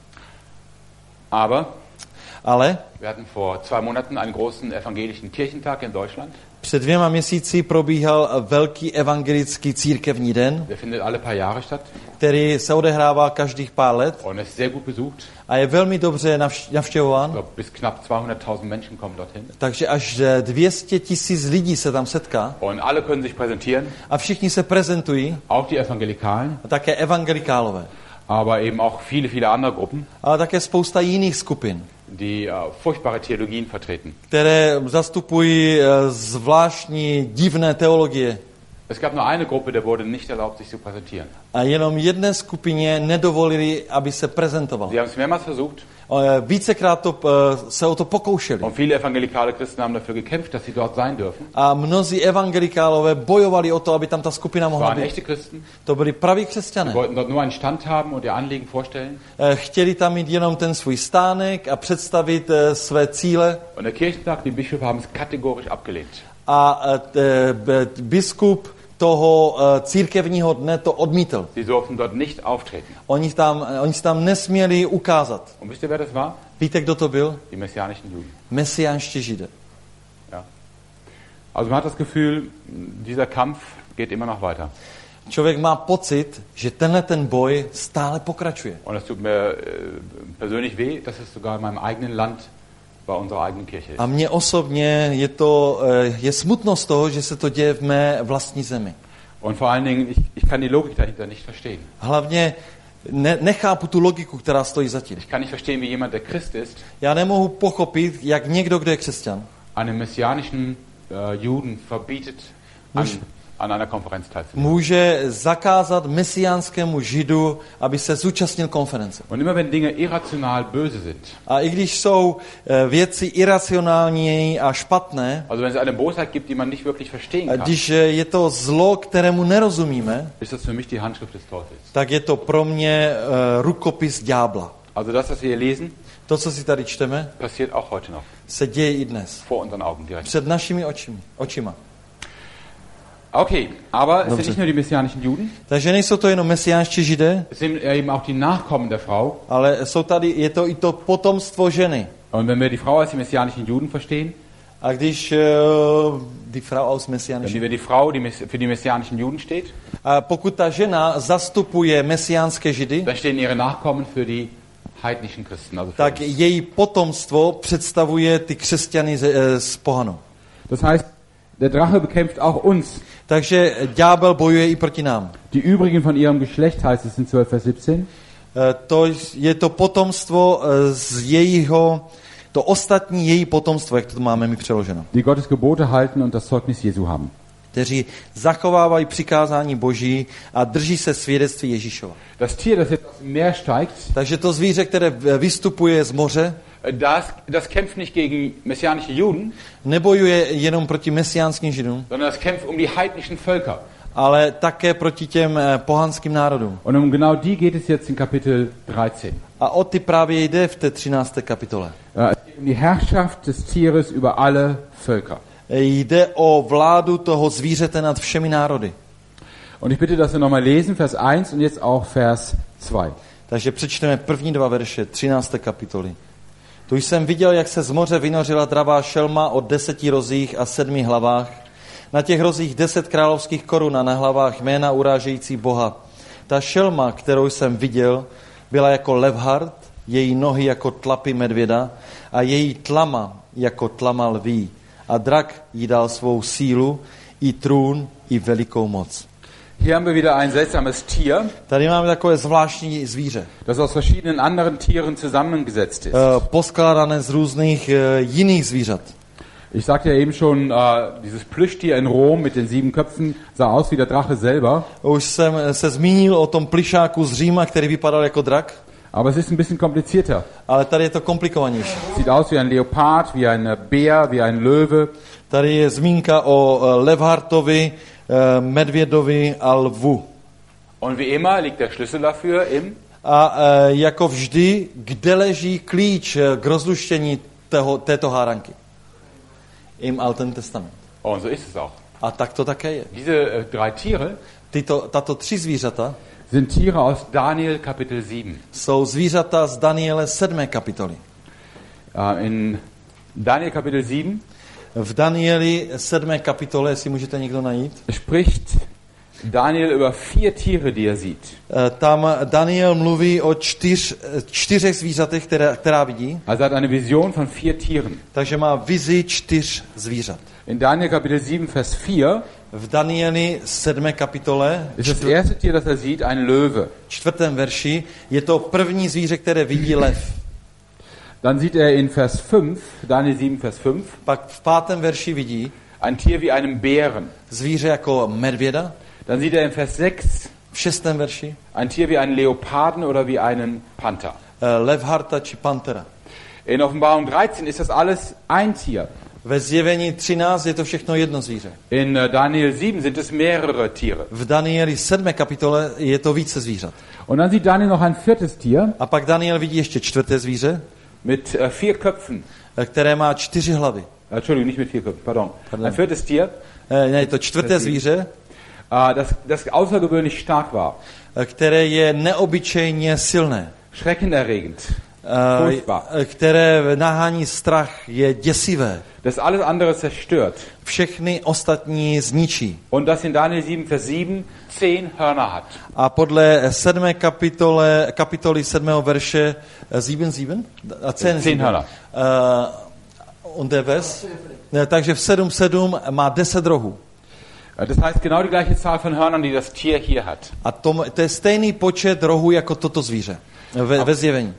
Aber Ale wir hatten vor 2 Monaten einen großen evangelischen Kirchentag in Deutschland. před 2 měsíci probíhal velký evangelický církevní den, Der findet alle paar Jahre statt který se odehrává každých pár let und ist sehr gut besucht. a je velmi dobře Ich navštěvován. glaube, bis knapp 200.000 Menschen kommen dorthin. Takže až 200 000 lidí se tam setká Und alle können sich präsentieren, a všichni se prezentují, auch die Evangelikalen, a také evangelikálové, aber eben auch viele, viele andere Gruppen, ale také spousta jiných skupin, die furchtbare Theologien vertreten. které zastupují zvláštní divné teologie. Es gab nur eine Gruppe, der wurde nicht erlaubt, sich zu präsentieren. A jenom jedné skupině nedovolili, aby se prezentoval. Sie haben es mehrmals versucht Vícekrát se o to pokoušeli. und viele evangelikale Christen haben dafür gekämpft, dass sie dort sein dürfen. A mnozí evangelikálové bojovali o to, aby tam ta skupina Es mohla waren být. echte Christen, To byli praví die křesťané. wollten dort nur einen Stand haben und ihr Anliegen vorstellen. Chtěli tam mít jenom ten svůj stánek a představit své cíle. Und der Kirchentag, die Bischöfe haben es kategorisch abgelehnt. A biskup toho církevního dne to odmítl. Sie durften dort nicht auftreten. Oni se tam nesměli ukázat. Und wisst ihr, wer das war? Víte, kdo to byl? Die messianischen Juden. Mesiánští židé. Ja. Also man hat das Gefühl, dieser Kampf geht immer noch weiter. Člověk má pocit, že ten boj stále pokračuje. Und es tut mir persönlich weh, dass es sogar in meinem eigenen Land bei unserer eigenen Kirche ist. A mně osobně je smutno z toho, že se to děje v mé vlastní zemi. Und vor allen Dingen, ich kann die Logik dahinter nicht verstehen. Hlavně nechápu tu logiku, která stojí za tím. Ich kann nicht verstehen, wie jemand, der Christ ist, Já nemohu pochopit, jak někdo, kdo je křesťan, einem messianischen Juden verbietet, an einer Konferenz teilzunehmen. může zakázat mesiánskému židu, aby se zúčastnil konference. Und immer wenn Dinge irrational böse sind, A i když jsou věci iracionální a špatné, also wenn es eine Bosheit gibt, die man nicht wirklich verstehen a kann, když je to zlo, kterému nerozumíme, ist das für mich die Handschrift des Teufels. tak je to pro mě rukopis ďábla. Also das, was wir hier lesen, To, co si tady čteme, passiert auch heute noch. se děje i dnes. Vor unseren Augen direkt. Před našimi očima. Okay, aber es sind Dobře. nicht nur die messianischen Juden, Takže nejsou to jenom mesiánští židé, es sind eben auch die Nachkommen der Frau. ale je to i to potomstvo ženy. Und wenn wir die Frau als die messianischen Juden verstehen, A když die Frau aus mesiánischen, wenn wir die Frau, die für die messianischen Juden steht, a pokud ta žena zastupuje mesiánské židy, dann stehen ihre Nachkommen für die heidnischen Christen. Also für tak uns. její potomstvo představuje ty křesťany z pohanu. Das heißt, der Drache bekämpft auch uns. Takže ďábel bojuje i proti nám. Die übrigen von ihrem Geschlecht heißt es in 12 Vers 17. Je to potomstvo z jejího, to ostatní její potomstvo, jak to máme mi přeloženo. Die Gottes Gebote halten und das Zeugnis Jesu haben. Kteří zachovávají přikázání Boží a drží se svědectví Ježíšova. Das Tier, das jetzt aus dem Meer steigt, Takže to zvíře, které vystupuje z moře, das kämpft nicht gegen messianische Juden, nebojuje jenom proti mesiánským židům, sondern das kämpft um die heidnischen Völker. ale také proti těm pohanským národům. Und um genau die geht es jetzt in Kapitel 13. A o ty právě jde v té 13. kapitole. Es geht um die Herrschaft des Tieres über alle Völker. Jde o vládu toho zvířete nad všemi národy. Und ich bitte, dass wir nochmal lesen, Vers 1 und jetzt auch Vers 2. Takže přečteme první 2 verše 13. kapitoly. Tu jsem viděl, jak se z moře vynořila dravá šelma o 10 rozích a 7 hlavách. Na těch rozích 10 královských korun a na hlavách jména urážející Boha. Ta šelma, kterou jsem viděl, byla jako levhart, její nohy jako tlapy medvěda a její tlama jako tlama lví. A drak jí dal svou sílu, i trůn, i velikou moc. Hier haben wir wieder ein seltsames Tier, Tady máme takové zvláštní zvíře, das aus verschiedenen anderen Tieren zusammengesetzt ist. poskládané z různých jiných zvířat. Ich sagte ja eben schon, dieses Plüschtier in Rom mit den 7 Köpfen sah aus wie der Drache selber. Už jsem se zmínil o tom plišáku z Říma, který vypadal jako drak, Aber es ist ein bisschen komplizierter. ale tady je to komplikovanější. Sieht aus wie ein Leopard, wie ein Bär, wie ein Löwe. Tady je zmínka o levhartovi, medvědovi a lvu. Und wie immer liegt der Schlüssel dafür im A jako vždy, kde leží klíč k rozluštění této hádanky? Im Alten Testament. und so ist es auch. A tak to také je. Diese drei Tiere Tato 3 zvířata sind Tiere aus Daniel Kapitel 7. jsou zvířata z Daniele 7. kapitoly. In Daniel Kapitel 7 V Danieli 7. kapitole, jestli můžete někdo najít, spricht Daniel über 4 Tiere, die er sieht. tam Daniel mluví o 4 zvířatech, která vidí, Also er hat eine Vision von 4 Tieren. takže má vizi 4 zvířat. In Daniel Kapitel 7, Vers 4 V Danieli 7. kapitole, ist das erste Tier, das er sieht, ein Löwe. 4. verši, je to první zvíře, které vidí lev. Dann sieht er in Vers 5, Daniel 7, Vers 5, Pak v 5. verši vidí ein Tier wie einen Bären. zvíře jako medvěda. Dann sieht er in Vers 6 V 6. verši ein Tier wie einen Leoparden oder wie einen Panther. levharta či pantera. In Offenbarung 13 ist das alles ein Tier. Ve Zjevení 13 je to všechno jedno zvíře. In Daniel 7 sind es mehrere Tiere. V Danieli 7. kapitole je to více zvířat. Und dann sieht Daniel noch ein viertes Tier A pak Daniel vidí ještě 4. zvíře, mit 4 Köpfen. které má 4 hlavy. Entschuldigung, nicht mit 4 Köpfen, pardon. Pardon. Ein viertes Tier, Ne, je to 4. zvíře, das außergewöhnlich stark war. které je neobyčejně silné. Schreckenerregend. Furchtbar. Které nahání strach, je děsivé. Das alles andere zerstört. Všechny ostatní zničí. Und das in Daniel 7, Vers 7 10 Hörner hat. A podle 7. kapitoly 7. verše 7? 10 Hörner. Und der Vers? Takže v 7:7 má 10 rohů. Das heißt genau die gleiche Zahl von Hörnern, die das Tier hier hat. A to je stejný počet rohů jako toto zvíře ve Zjevení.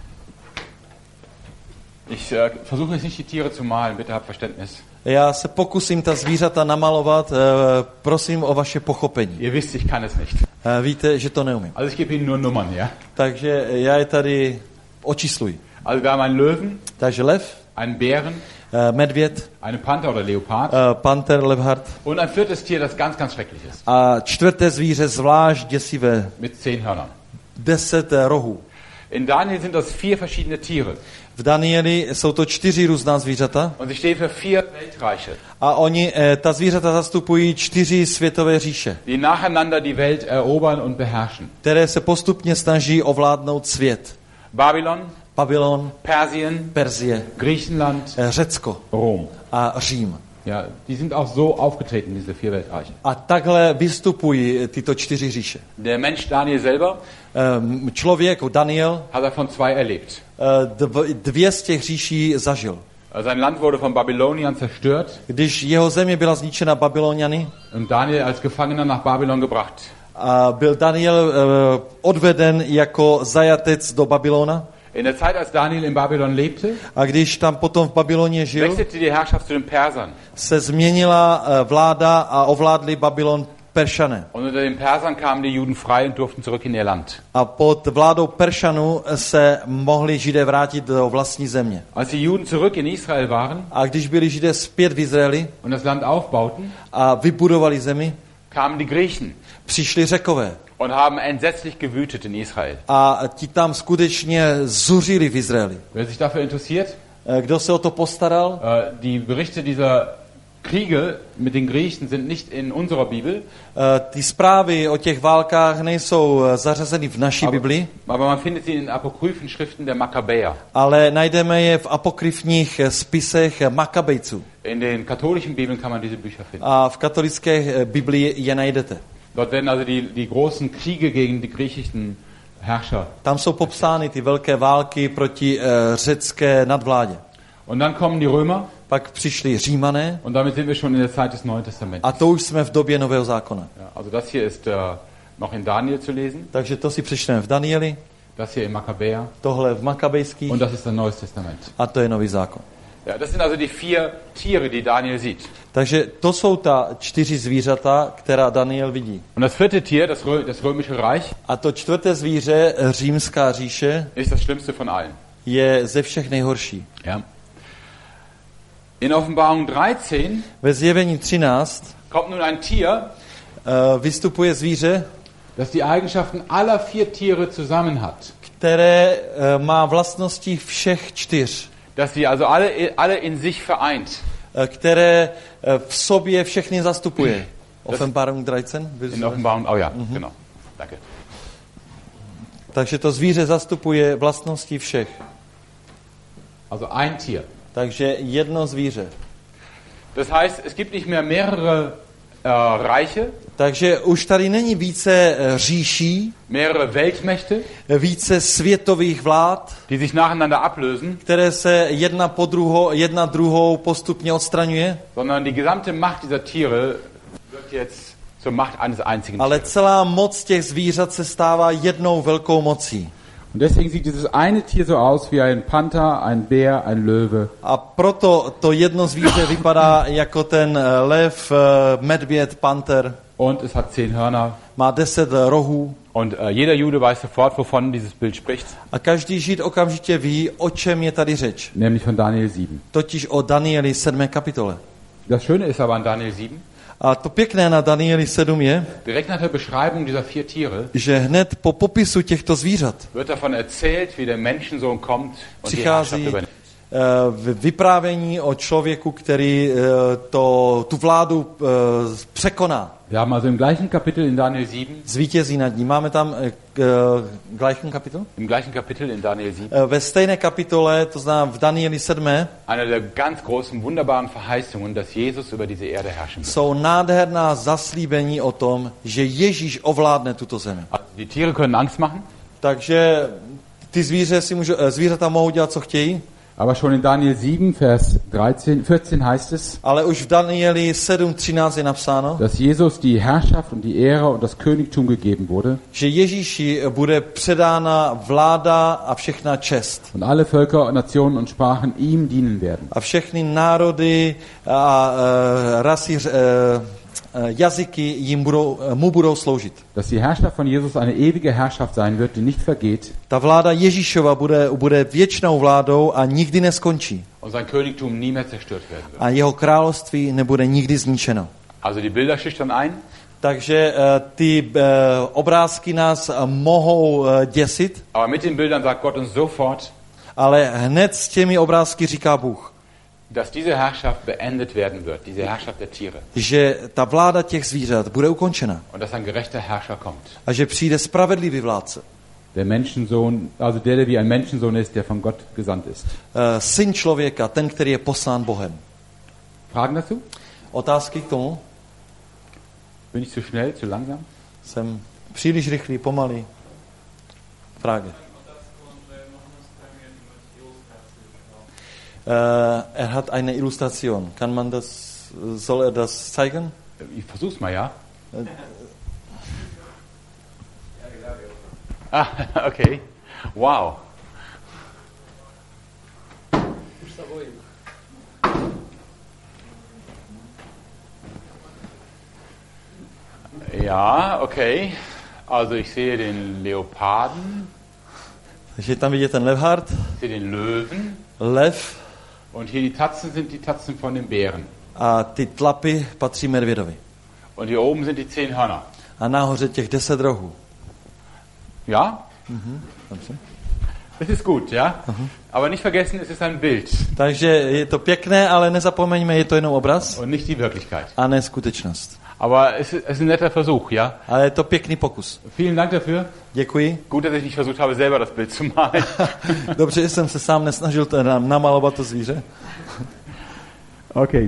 Ich versuche jetzt nicht die Tiere zu malen, bitte habt Verständnis. Já se pokusím ta zvířata namalovat, prosím o vaše pochopení. Ihr wisst, ich kann es nicht. Víte, že to neumím. Also ich gebe Ihnen nur Nummern, ja? Takže já je tady očísluji. Also wir haben einen Löwen, Takže lev, einen Bären, medvěd, einen Panther oder Leopard panter, levhart und ein viertes Tier, das ganz, ganz schrecklich ist. a 4. zvíře zvlášť děsivé, Mit 10 Hörnern. 10 rohů. In Daniel sind das 4 verschiedene Tiere. V Danieli jsou to 4 různá zvířata Und sie stehen für 4 Weltreiche, a ta zvířata zastupují 4 světové říše, die nacheinander die Welt erobern und beherrschen. které se postupně snaží ovládnout svět. Babylon, Babylon, Persien, Perzie, Griechenland, Řecko Rom. a Řím. Ja, die sind auch so aufgetreten, diese 4 Weltreiche. A takhle vystupují tyto 4 říše. Der Mensch Daniel selber Člověk, Daniel, hat davon 2 erlebt. 2 z těch říší zažil. Sein Land wurde von Babyloniern zerstört Když jeho země byla zničena Babyloniany und Daniel als Gefangener nach Babylon gebracht. a byl Daniel odveden jako zajatec do Babylona, In der Zeit, als Daniel in Babylon lebte, a když tam potom v Babyloně žil, wechselte die Herrschaft zu den Persern. se změnila vláda a ovládli Babylon Peršané. Und unter den Persern kamen die Juden frei und durften zurück in ihr Land. A pod vládou Peršanů se mohli Židé vrátit do vlastní země. Als die Juden zurück in Israel waren A když byli Židé zpět v Izraeli und das Land aufbauten, a vybudovali zemi, kamen die Griechen přišli Řekové. und haben entsetzlich gewütet in Israel. A ti tam skutečně zuřili v Izraeli. Wer sich dafür interessiert, Kdo se o to postaral? die Berichte dieser Kriege mit den Griechen sind nicht in unserer Bibel, Ty zprávy o těch válkách nejsou zařazeny v naší Bibli, aber man findet sie in apokryphen Schriften der Makkabäer. ale najdeme je v apokryfních spisech Makabejců. In den katholischen Bibeln kann man diese Bücher finden. A v katolické Biblii je najdete. Dort werden also die großen Kriege gegen die griechischen Herrscher. Tam jsou popsány ty velké války proti řecké nadvládě. Und dann kommen die Römer Pak přišli Římané und damit sind wir schon in der Zeit des Neuen Testaments. a to už jsme v době Nového zákona. Ja, also das hier ist noch in Daniel zu lesen, Takže to si přečteme v Danieli, das hier in Makkabäer tohle v Makabejských und das ist das Neues Testament. a to je Nový zákon. Ja, das sind also die 4 Tiere, die Daniel sieht. Takže to jsou ta 4 zvířata, která Daniel vidí. Und das 4. Tier, das römische Reich, A to 4. zvíře, římská říše, ist das schlimmste von allen. je ze všech nejhorší. Ja. In Offenbarung 13 Ve Zjevení 13 kommt nun ein Tier, vystupuje zvíře, das die Eigenschaften aller 4 Tiere zusammen hat. které má vlastnosti všech 4. Dass sie also alle in sich vereint. Které v sobě všechny zastupuje. Offenbarung 13? In Offenbarung, oh ja, genau. Danke. Takže to zvíře zastupuje vlastnosti všech. Also ein Tier. Takže jedno zvíře. Das heißt, es gibt nicht mehr mehrere Reiche. Takže už tady není více říší, mehrere Weltmächte, více světových vlád, die sich nacheinander ablösen, které se jedna druhou postupně odstraňuje, sondern die gesamte Macht dieser Tiere wird jetzt zur Macht eines einzigen ale Tieres. celá moc těch zvířat se stává jednou velkou mocí. Und deswegen sieht dieses eine Tier so aus wie ein Panther, ein Bär, ein Löwe. A proto to jedno zvíře vypadá jako ten lev, medvěd, panter. Und es hat 10 Hörner. Má 10 rohů. Und jeder Jude weiß sofort, wovon dieses Bild spricht. A každý Žid okamžitě ví, o čem je tady řeč. Nämlich von Daniel 7. Totiž o Danieli 7. kapitole. Das Schöne ist aber an Daniel 7, A to pěkné na Danieli 7 je, direkt nach der Beschreibung dieser 4 Tiere, že hned po popisu těchto zvířat wird davon erzählt, wie der Menschensohn kommt und die Herrschaft přichází übernimmt. vyprávění o člověku, který tu vládu překoná. Wir haben also im gleichen Kapitel in Daniel 7, Zvítězí nad ní. Máme tam gleichen Kapitel? im gleichen Kapitel in Daniel 7, Ve stejné kapitole, to znamená v Danieli 7, eine der ganz großen, wunderbaren Verheißungen, dass Jesus über diese Erde herrschen wird. jsou nádherná zaslíbení o tom, že Ježíš ovládne tuto zemi. Also die Tiere können Angst machen, Takže ty zvířata mohou dělat, co chtějí, aber schon in Daniel 7, Vers 14 heißt es, ale už v Danieli 7.13 je napsáno, dass Jesus die Herrschaft und die Ehre und das Königtum gegeben wurde že Ježíši bude předána vláda a všechna čest. und alle Völker, Nationen und Sprachen ihm dienen werden. A všechny národy a rasy, jazyky mu budou sloužit. Dass die Herrschaft von Jesus eine ewige Herrschaft sein wird, die nicht vergeht Ta vláda Ježíšova bude věčnou vládou a nikdy neskončí. und sein Königtum nie mehr zerstört werden wird. A jeho království nebude nikdy zničeno. Also die Bilder schüchtern ein, Takže ty obrázky nás mohou děsit, aber mit den Bildern sagt Gott uns sofort, ale hned s těmi obrázky říká Bůh, dass diese Herrschaft beendet werden wird, diese Herrschaft der Tiere. že ta vláda těch zvířat bude ukončena Und dass ein gerechter Herrscher kommt. a že přijde spravedlivý vládce. Der Menschensohn, also der wie ein Menschensohn ist, der von Gott gesandt ist. Syn člověka, ten, který je poslán Bohem. Fragen dazu? Otázky k tomu? Bin ich zu schnell, zu langsam? Jsem příliš rychlý, pomalý. Frage. Er hat eine Illustration. Kann man das, soll er das zeigen? Ich versuch's mal, ja? Ah, okay. Wow. Ja, okay. Also ich sehe den Leoparden, Takže tam vidíte ten levhart, ich sehe den Löwen lev und hier die Tatzen sind die Tatzen von den Bären. a ty tlapy patří medvědovi. Und hier oben sind die 10 Hörner. A nahoře těch 10 rohů. Ja? Dobře. Das ist gut, ja? Aber nicht vergessen, es ist ein Bild Takže je to pěkné, ale nezapomeňme, je to jenom obraz und nicht die Wirklichkeit. a ne skutečnost. Aber es ist ein netter Versuch, ja? Ale je to pěkný pokus. Vielen Dank dafür. Děkuji. Gut, dass ich nicht versucht habe, selber das Bild zu malen. Dobře, že jsem se sám nesnažil namalovat to zvíře. Okay.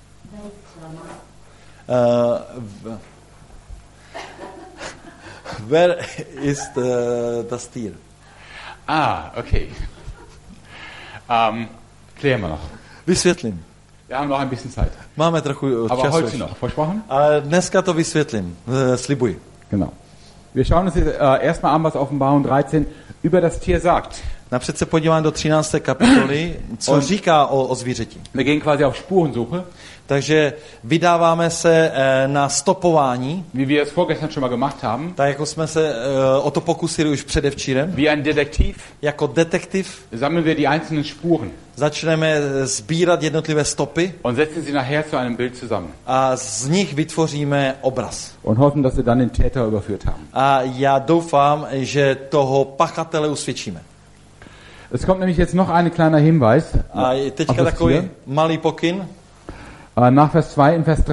Where is das Tier? Ah, okay. Klären wir noch. Vysvětlím. Wir haben noch ein bisschen Zeit. Máme trochu Aber času. heute noch, versprochen? Ale dneska to vysvětlím. Slibuji. Genau. Wir schauen uns jetzt erstmal an, was Offenbarung 13 über das Tier sagt. Napřed se podíváme do 13. kapitoly, co říká o zvířeti. Wir gehen quasi auf Spurensuche, Takže vydáváme se na stopování, wie wir es vorgestern schon mal gemacht haben, tak jako jsme se o to pokusili už předevčírem. wie ein Detektiv. Jako detektiv Sammeln wir die einzelnen Spuren začneme sbírat jednotlivé stopy und setzen sie nachher zu einem Bild zusammen a z nich vytvoříme obraz. und hoffen, dass wir dann den Täter überführt haben. A já doufám, že toho pachatele usvědčíme. Es kommt nämlich jetzt noch ein kleiner Hinweis A auf teďka das takový Tier. malý pokyn. Nach Vers 2 in Vers 3.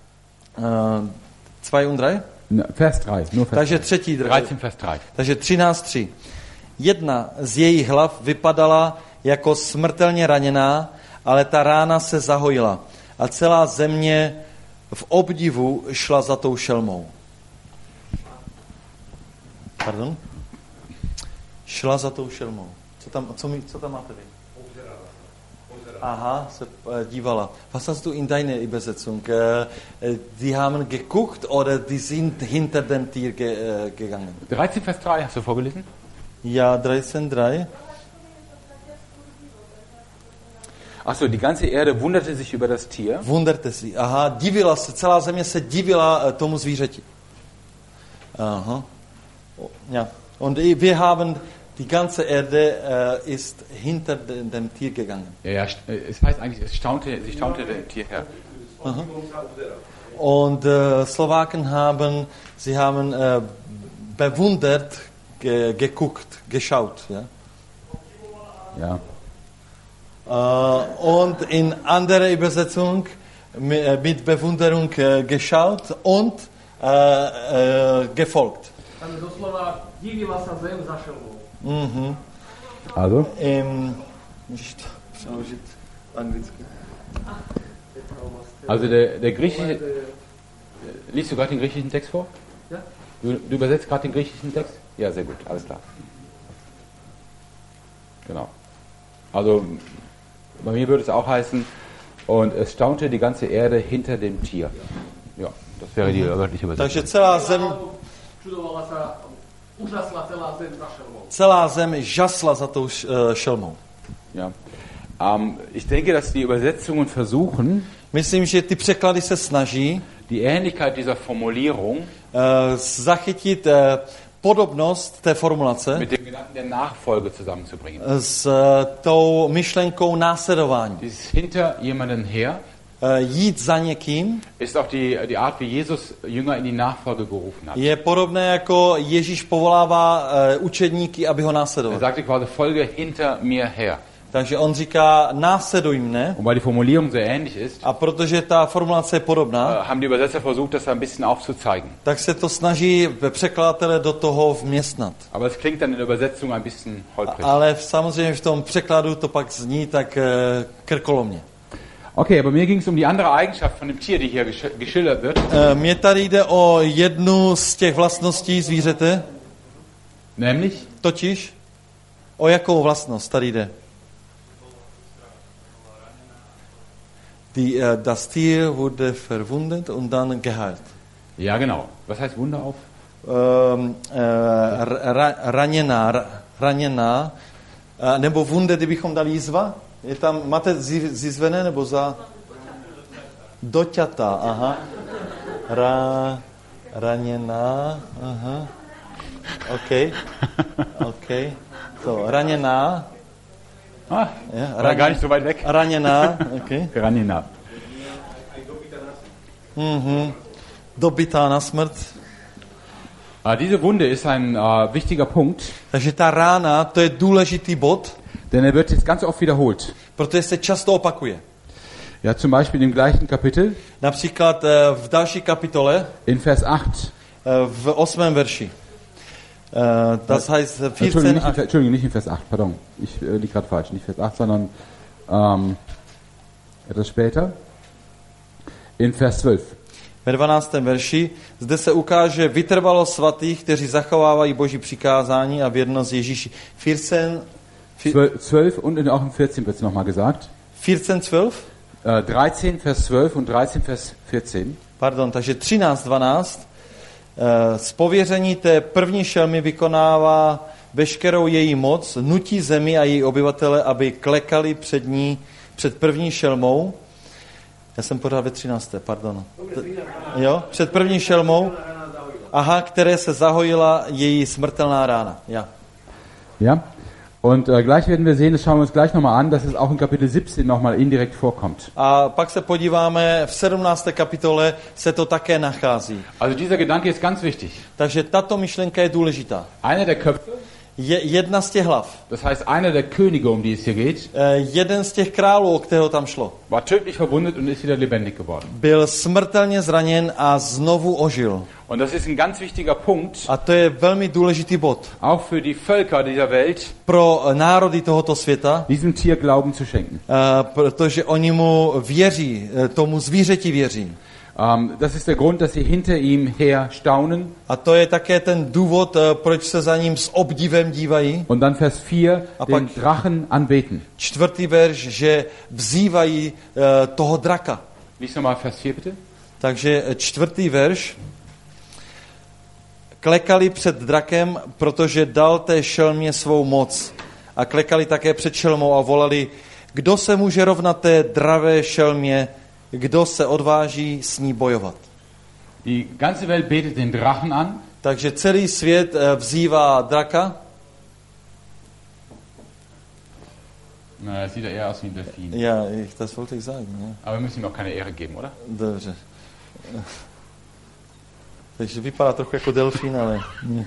2 und 3? Vers 3, nur Vers Takže 3. třetí 13 Vers 3. Takže 13.3. Jedna z jejich hlav vypadala jako smrtelně raněná, ale ta rána se zahojila a celá země v obdivu šla za tou šelmou. Pardon? Šla za tou šelmou. Co tam máte vy? Aha, se dívala. Was hast du in deiner Übersetzung? Die haben geguckt oder die sind hinter dem Tier gegangen? 13 Vers 3 hast du vorgelesen? Ja, 13.3. Achso, die ganze Erde wunderte sich über das Tier. Wunderte si. Aha, divila se, celá země se divila tomu zvířeti. Aha. Ja. Und wir haben, die ganze Erde ist hinter dem Tier gegangen. Ja, es heißt eigentlich, sie staunte dem Tier her. Aha. Und Slowaken sie haben bewundert geguckt, geschaut. Ja? Ja. Und in anderer Übersetzung mit Bewunderung geschaut und gefolgt. Tam doslova divila sa zem za šelmou. Mhm. Also? Můžeš to přeložit anglicky? Also der griechische... Liest du gerade den griechischen Text vor? Ja. Du übersetzt gerade den griechischen Text? Ja, sehr gut, alles klar. Genau. Also bei mir würde es auch heißen, und es staunte die ganze Erde hinter dem Tier. Ja, das wäre die wörtliche Übersetzung. Takže celá zem... Čudovala sa, úžasla celá zem za šelmou. Celá zem žasla za tou šelmou. Ja. Ich denke, dass die Übersetzungen versuchen, myslím, že ty překlady se snaží die Ähnlichkeit dieser Formulierung zachytit podobnost té formulace mit dem Gedanken der Nachfolge zusammenzubringen. S tou myšlenkou následování. Dieses hinter jemanden her Jít za někým ist auch die Art, wie Jesus Jünger in die Nachfolge gerufen hat. je podobné jako Ježíš povolává učedníky, aby ho následovali. sagte quasi, folge hinter mir her. Takže on říká, následuj mne. Und weil die Formulierung so ähnlich ist, A protože ta formulace je podobná, haben die Übersetzer versucht, das ein bisschen aufzuzeigen. tak se to snaží překladatelé do toho vměstnat. Aber es klingt dann in der Übersetzung ein bisschen holprig. Ale samozřejmě v tom překladu to pak zní tak krkolomně. Okay, aber mir ging es um die andere Eigenschaft von dem Tier, die hier geschildert wird. Mně tady jde o jednu z těch vlastností zvířete, Nämlich, totiž o jakou vlastnost tady jde? Das Tier wurde verwundet und dann geheilt. ja genau. Was heißt Wunder auf? Raněná, nebo wunde, kdybychom dali jízva? Je tam, máte zizvené nebo za? Doťatá, aha. Raněná, aha. OK. So, raněná. War gar nicht so weit weg. Raněná, OK. Raněná. Dobitá na smrt. Diese Wunde ist ein wichtiger Punkt, Takže ta rána, to je důležitý bod, denn er wird jetzt ganz oft wiederholt. protože se často opakuje. Ja, zum Beispiel im gleichen Kapitel, Například v další kapitole, in Vers 8. v 8. verši. Das heißt 14. Entschuldigung, nicht in Vers 8, pardon. Ich liege gerade falsch. Nicht Vers 8, sondern etwas später. In Vers 12. Ve 12. verši zde se ukáže vytrvalost svatých, kteří zachovávají Boží přikázání a věrnost Ježíši. 12 und auch im 14 wird es nochmal gesagt. 14, 13 Vers 12 und 13 Vers 14. Pardon, takže 13, 12. Z pověření té první šelmy vykonává veškerou její moc, nutí zemi a její obyvatele, aby klekali před ní, před první šelmou. Já jsem pořád ve 13. Pardon. Jo, před první šelmou. Aha, které se zahojila její smrtelná rána. Ja. Ja? Und gleich werden wir sehen, das schauen wir uns gleich nochmal an, dass es auch in Kapitel 17 nochmal indirekt vorkommt. A pak se podíváme, v 17. kapitole se to také nachází. Also dieser Gedanke ist ganz wichtig. Takže tato myšlenka je důležitá. Einer der Köpfe, Jedna z těch hlav, das heißt einer der Könige, um die es hier geht, jeden z těch králů, o kterého tam šlo, war tödlich verwundet und ist wieder lebendig geworden. byl smrtelně zraněn a znovu ožil. Und das ist ein ganz wichtiger Punkt, A to je velmi důležitý bod auch für die Völker dieser Welt, pro národy tohoto světa, diesem Tier Glauben zu schenken. protože oni mu věří, tomu zvířeti věří. Das ist der Grund, dass sie hinter ihm her staunen. A to je také ten důvod, proč se za ním s obdivem dívají. Und dann Vers 4, A den pak- Drachen anbeten. 4. verš, že vzývají toho draka. Lies nochmal Vers 4 bitte. Takže 4. verš. Klekali před drakem, protože dal té šelmě svou moc. A klekali také před šelmou a volali, kdo se může rovnat té dravé šelmě, kdo se odváží s ní bojovat. Die ganze Welt betet den Drachen an. Takže celý svět vzývá draka. Na, das sieht eher aus wie ein Delfin. Ja, das wollte ich sagen. Ja. Aber wir müssen ihm auch keine Ehre geben, oder? Dobře. Takže vypadá trochu jako delfín, ale...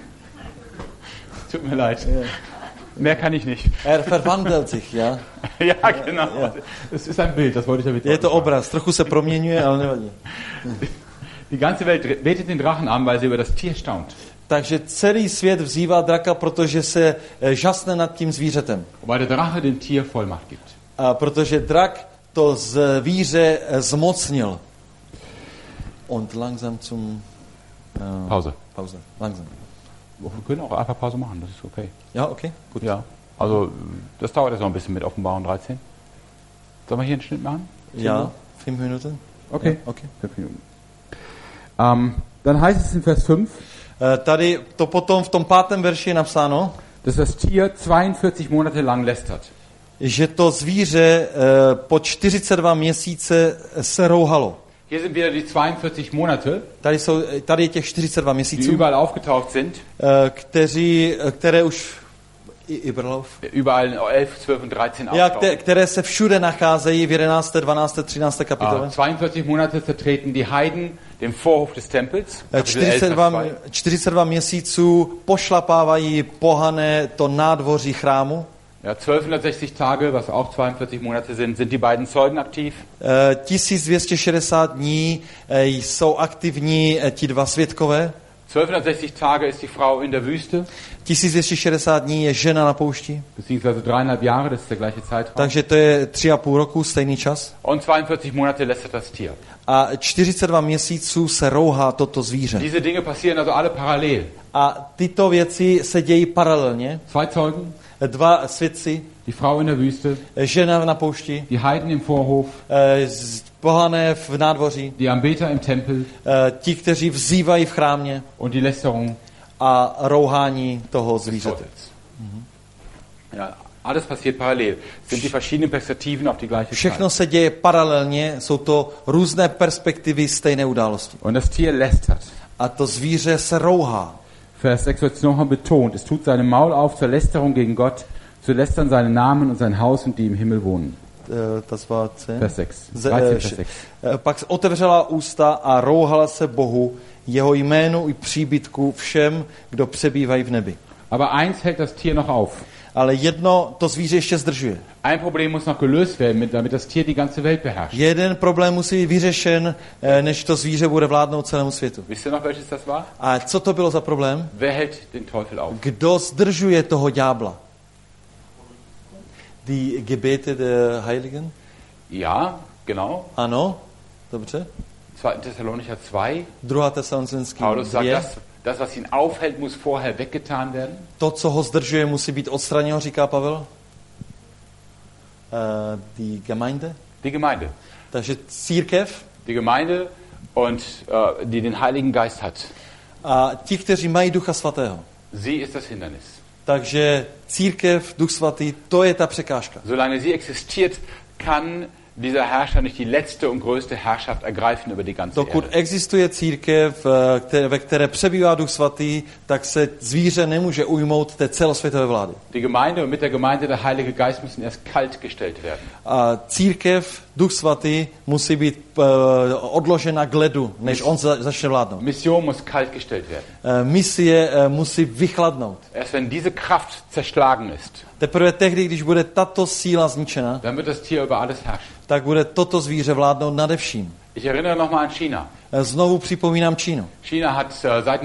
Tut mir leid. Mehr kann ich nicht. Verwandelt sich, ja. Ja, genau. Es ist ein Bild, das wollte ich damit Je to sagen. obraz, trochu se proměňuje, ale nevadí. Die ganze Welt betet den Drachen an, weil sie über das Tier staunt. Takže celý svět vzývá draka, protože se žasne nad tím zvířetem. Weil der Drache dem Tier Vollmacht gibt. A protože drak to zvíře zmocnil. Und langsam zum... Pause. Pause, langsam. Wir können auch einfach Pause machen, das ist okay. Ja, okay, gut. Ja, also das dauert jetzt noch ein bisschen mit Offenbarung 13. Sollen wir hier einen Schnitt machen? Ja, 5 Minuten. Okay. Ja, okay. 5 Minuten. Dann heißt es in Vers 5, Tady to potom v tom 5. verši je napsáno, dass das Tier 42 Monate lang lästert. že to zvíře po 42 měsíce se rouhalo. Hier sind wieder die 42 Monate, Tady je těch 42 die měsíců, überall aufgetaucht sind. které už Überlauf. Überall in 11, 12 und 13 Ja, auftauchen. které se všude nacházejí v 11., 12., 13. kapitole. 42 Monate zertreten die Heiden den Vorhof des Tempels. Kapitel 11, Vers 2. 42 měsíců pošlapávají pohané to nádvoří chrámu. Ja, 1260 Tage, was auch 42 Monate sind die beiden Zeugen aktiv. 1260 dní jsou aktivní ti dva svědkové. 1260 Tage ist die Frau in der Wüste, 1260 dní je žena na poušti, beziehungsweise 3,5 Jahre, das ist der gleiche Zeitraum. takže to je 3,5 roku, stejný čas. Und 42 Monate lästert das Tier. A 42 měsíců se rouhá toto zvíře. Diese Dinge passieren also alle parallel. A tyto věci se dějí paralelně. Zwei Zeugen, Dva svědci, die Frau in der Wüste, žena na poušti, die Heiden im Vorhof, pohané v nádvoří, die Anbeter im Tempel ti, kteří vzývají v chrámě und die Lästerung a rouhání toho des zvířete. Teufels. Ja, alles passiert parallel. Es sind die verschiedenen Perspektiven auf die gleiche Všechno Zeit. se děje paralelně, jsou to různé perspektivy stejné události. Und das Tier lästert. A to zvíře se rouhá. Vers 6 wird es nochmal betont. Es tut seine Maul auf zur Lästerung gegen Gott, zu lästern seinen Namen und sein Haus und die im Himmel wohnen. Das war 10. Vers 6. 13, Vers 6. Pak otevřela ústa a rouhala se Bohu, jeho jménu i příbytku všem, kdo přebývají v nebi. Aber eins hält das Tier noch auf. Ale jedno to zvíře ještě zdržuje. Ein Problem muss noch gelöst werden, damit das Tier die ganze Welt beherrscht. Jeden problém musí být vyřešen, než to zvíře bude vládnout celému světu. Wisst ihr noch, welches das war? A co to bylo za problém? Wer hält den Teufel auf? Kdo zdržuje toho ďábla? Die Gebete der Heiligen? Ja, genau. Ano, dobře. 2. Thessalonicher 2. 2. Tesalonický Paulus sagt, 2. das, was ihn aufhält, muss vorher weggetan werden. To, co ho zdržuje, musí být odstraněno, říká Pavel. Die Gemeinde. Die Gemeinde. Takže církev Die Gemeinde und die den Heiligen Geist hat. a ti, kteří mají Ducha Svatého. Sie ist das Hindernis. Takže církev, Duch Svatý, to je ta překážka. Solange sie existiert, kann dieser Herrscher nicht die letzte und größte Herrschaft ergreifen über die ganze Dokud Erde. existuje církev, ve které přebývá Duch Svatý, tak se zvíře nemůže ujmout té celosvětové vlády. Die Gemeinde und mit der Gemeinde der Heilige Geist müssen erst kalt gestellt werden. A církev, Duch Svatý, musí být odložena k ledu, než on začne vládnout. Mission muss kalt gestellt werden. Misie musí vychladnout. Erst wenn diese Kraft zerschlagen ist, Teprve tehdy, když bude tato síla zničena, dann wird das Tier über alles herrschen. tak bude toto zvíře vládnout nade vším. Ich erinnere nochmal an China. Znovu připomínám Čínu. China hat seit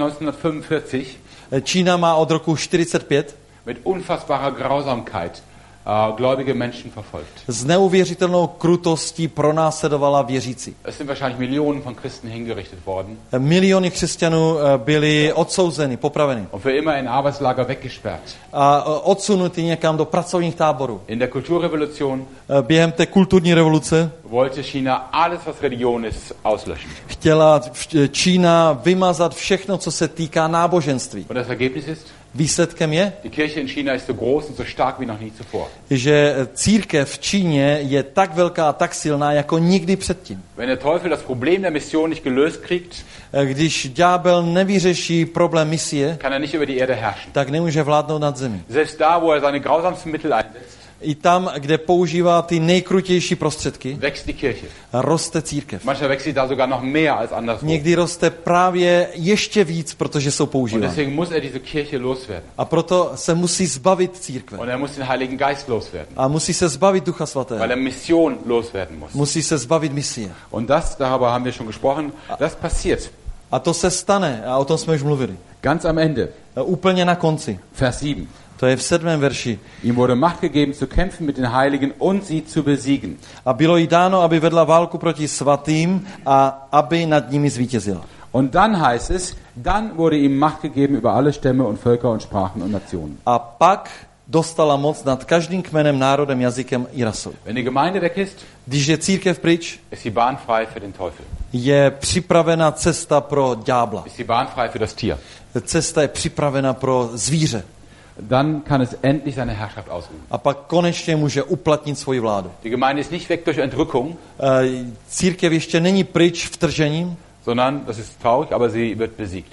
1945 Čína má od roku 1945 mit unfassbarer Grausamkeit gläubige Menschen verfolgt. s neuvěřitelnou krutostí pronásledovala věřící. Es sind wahrscheinlich Millionen von Christen hingerichtet worden Miliony křesťanů byli odsouzeni, popraveni und für immer in Arbeitslager weggesperrt. a odsunuti někam do pracovních táborů. In der Kulturrevolution Během té kulturní revoluce wollte China alles, was Religion ist, auslöschen. chtěla Čína vymazat všechno, co se týká náboženství. Und das Ergebnis ist, Výsledkem je, die Kirche in China ist so groß und so stark wie noch nie zuvor. že církev v Číně je tak velká a tak silná jako nikdy předtím. Wenn der Teufel das Problem der Mission nicht gelöst kriegt, Když ďábel nevyřeší problém misie, kann er nicht über die Erde herrschen. tak nemůže vládnout nad zemí. Selbst da, wo er seine grausamsten Mittel einsetzt, I tam, kde používá ty nejkrutější prostředky, wächst die Kirche. roste církev. Manchmal wächst sie da sogar noch mehr als anderswo. Někdy roste právě ještě víc, protože jsou Und používány. deswegen muss er diese Kirche loswerden. A proto se musí zbavit církve. Und er muss den Heiligen Geist loswerden, A musí se zbavit Ducha Svatého. weil er Mission loswerden muss. Musí se zbavit misie. Und das, darüber haben wir schon gesprochen, das passiert A to se stane, a o tom jsme už mluvili. ganz am Ende. Úplně na konci. Vers 7. To je v 7. verši. Ihm wurde Macht gegeben, zu kämpfen mit den Heiligen und sie zu besiegen. A bylo jí dáno, aby vedla válku proti svatým a aby nad nimi zvítězila. Und dann heißt es, dann wurde ihm Macht gegeben über alle Stämme und Völker und Sprachen und Nationen. A pak dostala moc nad každým kmenem, národem, jazykem i rasou. Wenn die Gemeinde weg ist, Když je církev pryč, ist die Bahn frei für den Teufel. je připravena cesta pro ďábla. Ist die Bahn frei für das Tier. Cesta je připravena pro zvíře. Dann kann es endlich seine Herrschaft ausüben. A pak konečně může uplatnit svoji vládu. Die Gemeinde ist nicht weg durch Entrückung, Církev ještě není pryč vtržením, sondern, das ist traurig, aber sie wird besiegt.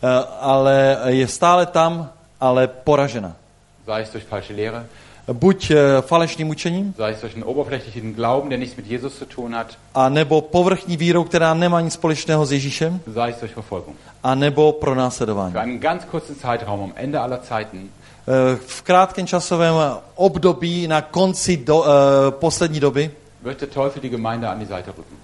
ale je stále tam, ale poražena. Sei es durch falsche Lehre, Buď falešným učením, sei es durch einen oberflächlichen Glauben, der nichts mit Jesus zu tun hat, a nebo povrchní vírou, která nemá nic společného s Ježíšem, sei es durch Verfolgung. a nebo pronásledování. Für einen ganz kurzen Zeitraum am Ende aller Zeiten V krátkém časovém období na konci poslední doby wird der Teufel die Gemeinde an die Seite rücken.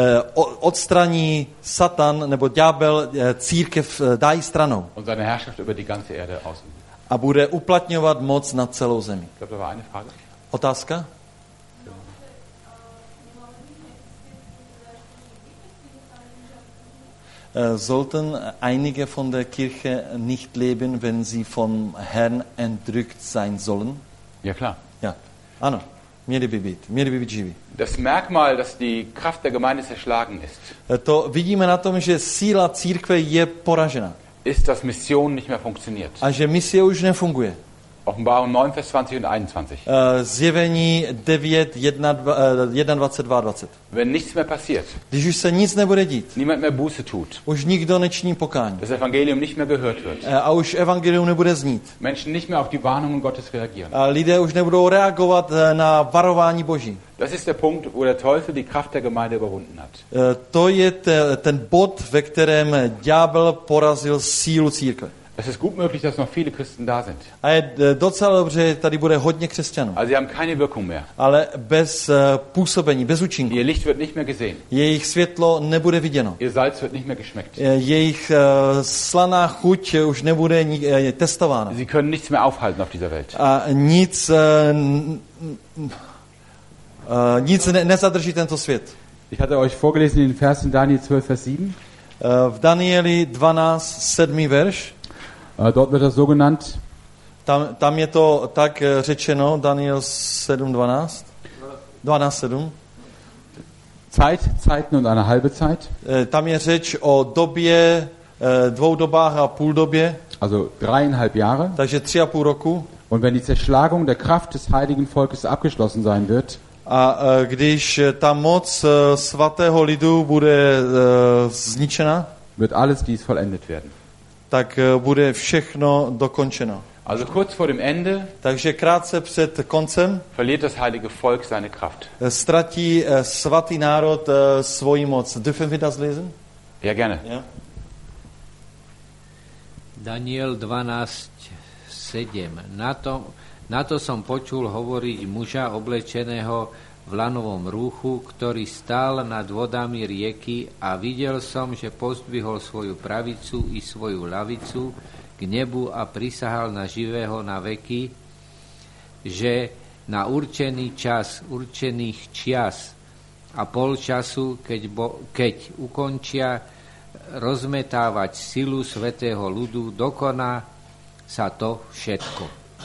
odstraní Satan nebo ďábel církev dají stranou Und seine Herrschaft über die ganze Erde ausüben. a bude uplatňovat moc nad celou zemi. Ich glaube, da war eine Frage. Otázka? Sollten einige von der Kirche nicht leben, wenn sie vom Herrn entrückt sein sollen? Ja, klar. Ja, ano, měli by být živí. Das Merkmal, dass die Kraft der Gemeinde zerschlagen ist, To vidíme na tom, že síla církve je poražena ist, dass Mission nicht mehr funktioniert. a že misie už nefunguje. Offenbarung 9, Vers 20 und 21. Zjevení 9, 21, 22. Wenn nichts mehr passiert, Když už se nic nebude dít, niemand mehr Buße tut, už nikdo nečiní pokání das Evangelium nicht mehr gehört wird, a už evangelium nebude znít Menschen nicht mehr auf die Warnungen Gottes reagieren. a lidé už nebudou reagovat na varování Boží. Das ist der Punkt, wo der Teufel die Kraft der Gemeinde überwunden hat. To je ten bod, ve kterém ďábel porazil sílu církve. Es ist gut möglich, dass noch viele Christen da sind. A je docela dobře, že tady bude hodně křesťanů, Also sie haben keine Wirkung mehr. ale bez působení, bez účinku. Ihr Licht wird nicht mehr gesehen. Jejich světlo nebude viděno. Ihr Salz wird nicht mehr geschmeckt. Jejich slaná chuť už nebude testována. Sie können nichts mehr aufhalten auf dieser Welt. A nic nezadrží tento svět. Ich hatte euch vorgelesen in den Versen Daniel 12, Vers 7. V Danieli 12, 7. verš, Dort wird das so genannt, tam je to tak řečeno, Daniel 7, 12. 12, 7. Zeiten und eine halbe Zeit. Tam je řeč o době, 2 dobách a půl době, also 3,5 Jahre. takže 3,5 roku. Und wenn die Zerschlagung der Kraft des heiligen Volkes abgeschlossen sein wird, A když ta moc svatého lidu bude zničena, wird alles dies vollendet werden. tak bude všechno dokončeno. Also kurz vor dem Ende Takže krátce před koncem verliert das heilige Volk seine Kraft. ztratí svatý národ svoji moc. Dürfen wir das lesen? Ja, gerne. Ja. Daniel 12:7. Na to som počul hovoriť muža oblečeného v lanovom rúchu, ktorý stál nad vodami rieky a videl som, že pozdvihol svoju pravicu i svoju ľavicu k nebu a prisahal na živého na veky, že na určený čas, určených čias a pol času, keď ukončia rozmetávať silu svätého ľudu, dokoná sa to všetko.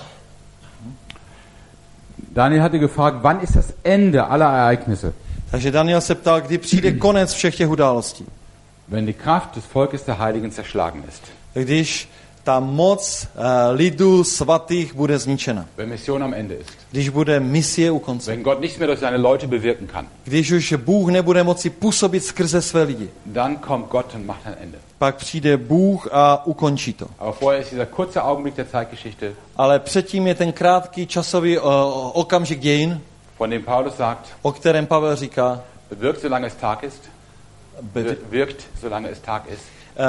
Daniel hatte gefragt, wann ist das Ende aller Ereignisse? Takže Daniel se ptal, kdy přijde konec všech těch událostí. Wenn die Kraft des Volkes der Heiligen zerschlagen ist. Když ta moc lidu svatých bude zničena. Wenn Mission am Ende ist. Když bude misie u konce. Wenn Gott nichts mehr durch seine Leute bewirken kann. Když už Bůh nebude moci působit skrze své lidi. Dann kommt Gott und macht ein Ende. Pak přijde Bůh a ukončí to. Aber vorher ist dieser kurze Augenblick der Zeitgeschichte, Ale předtím je ten krátký časový okamžik dějin, von dem Paulus sagt, o kterém Pavel říká, wirkt solange es Tag ist. Wirkt solange es Tag ist.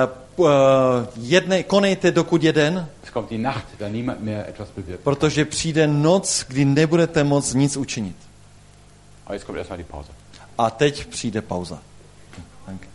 Konejte, dokud je den, Es kommt die Nacht, da niemand mehr etwas bewirkt. protože přijde noc, kdy nebudete moc nic učinit. Aber jetzt kommt erstmal die Pause. A teď přijde pauza. Danke.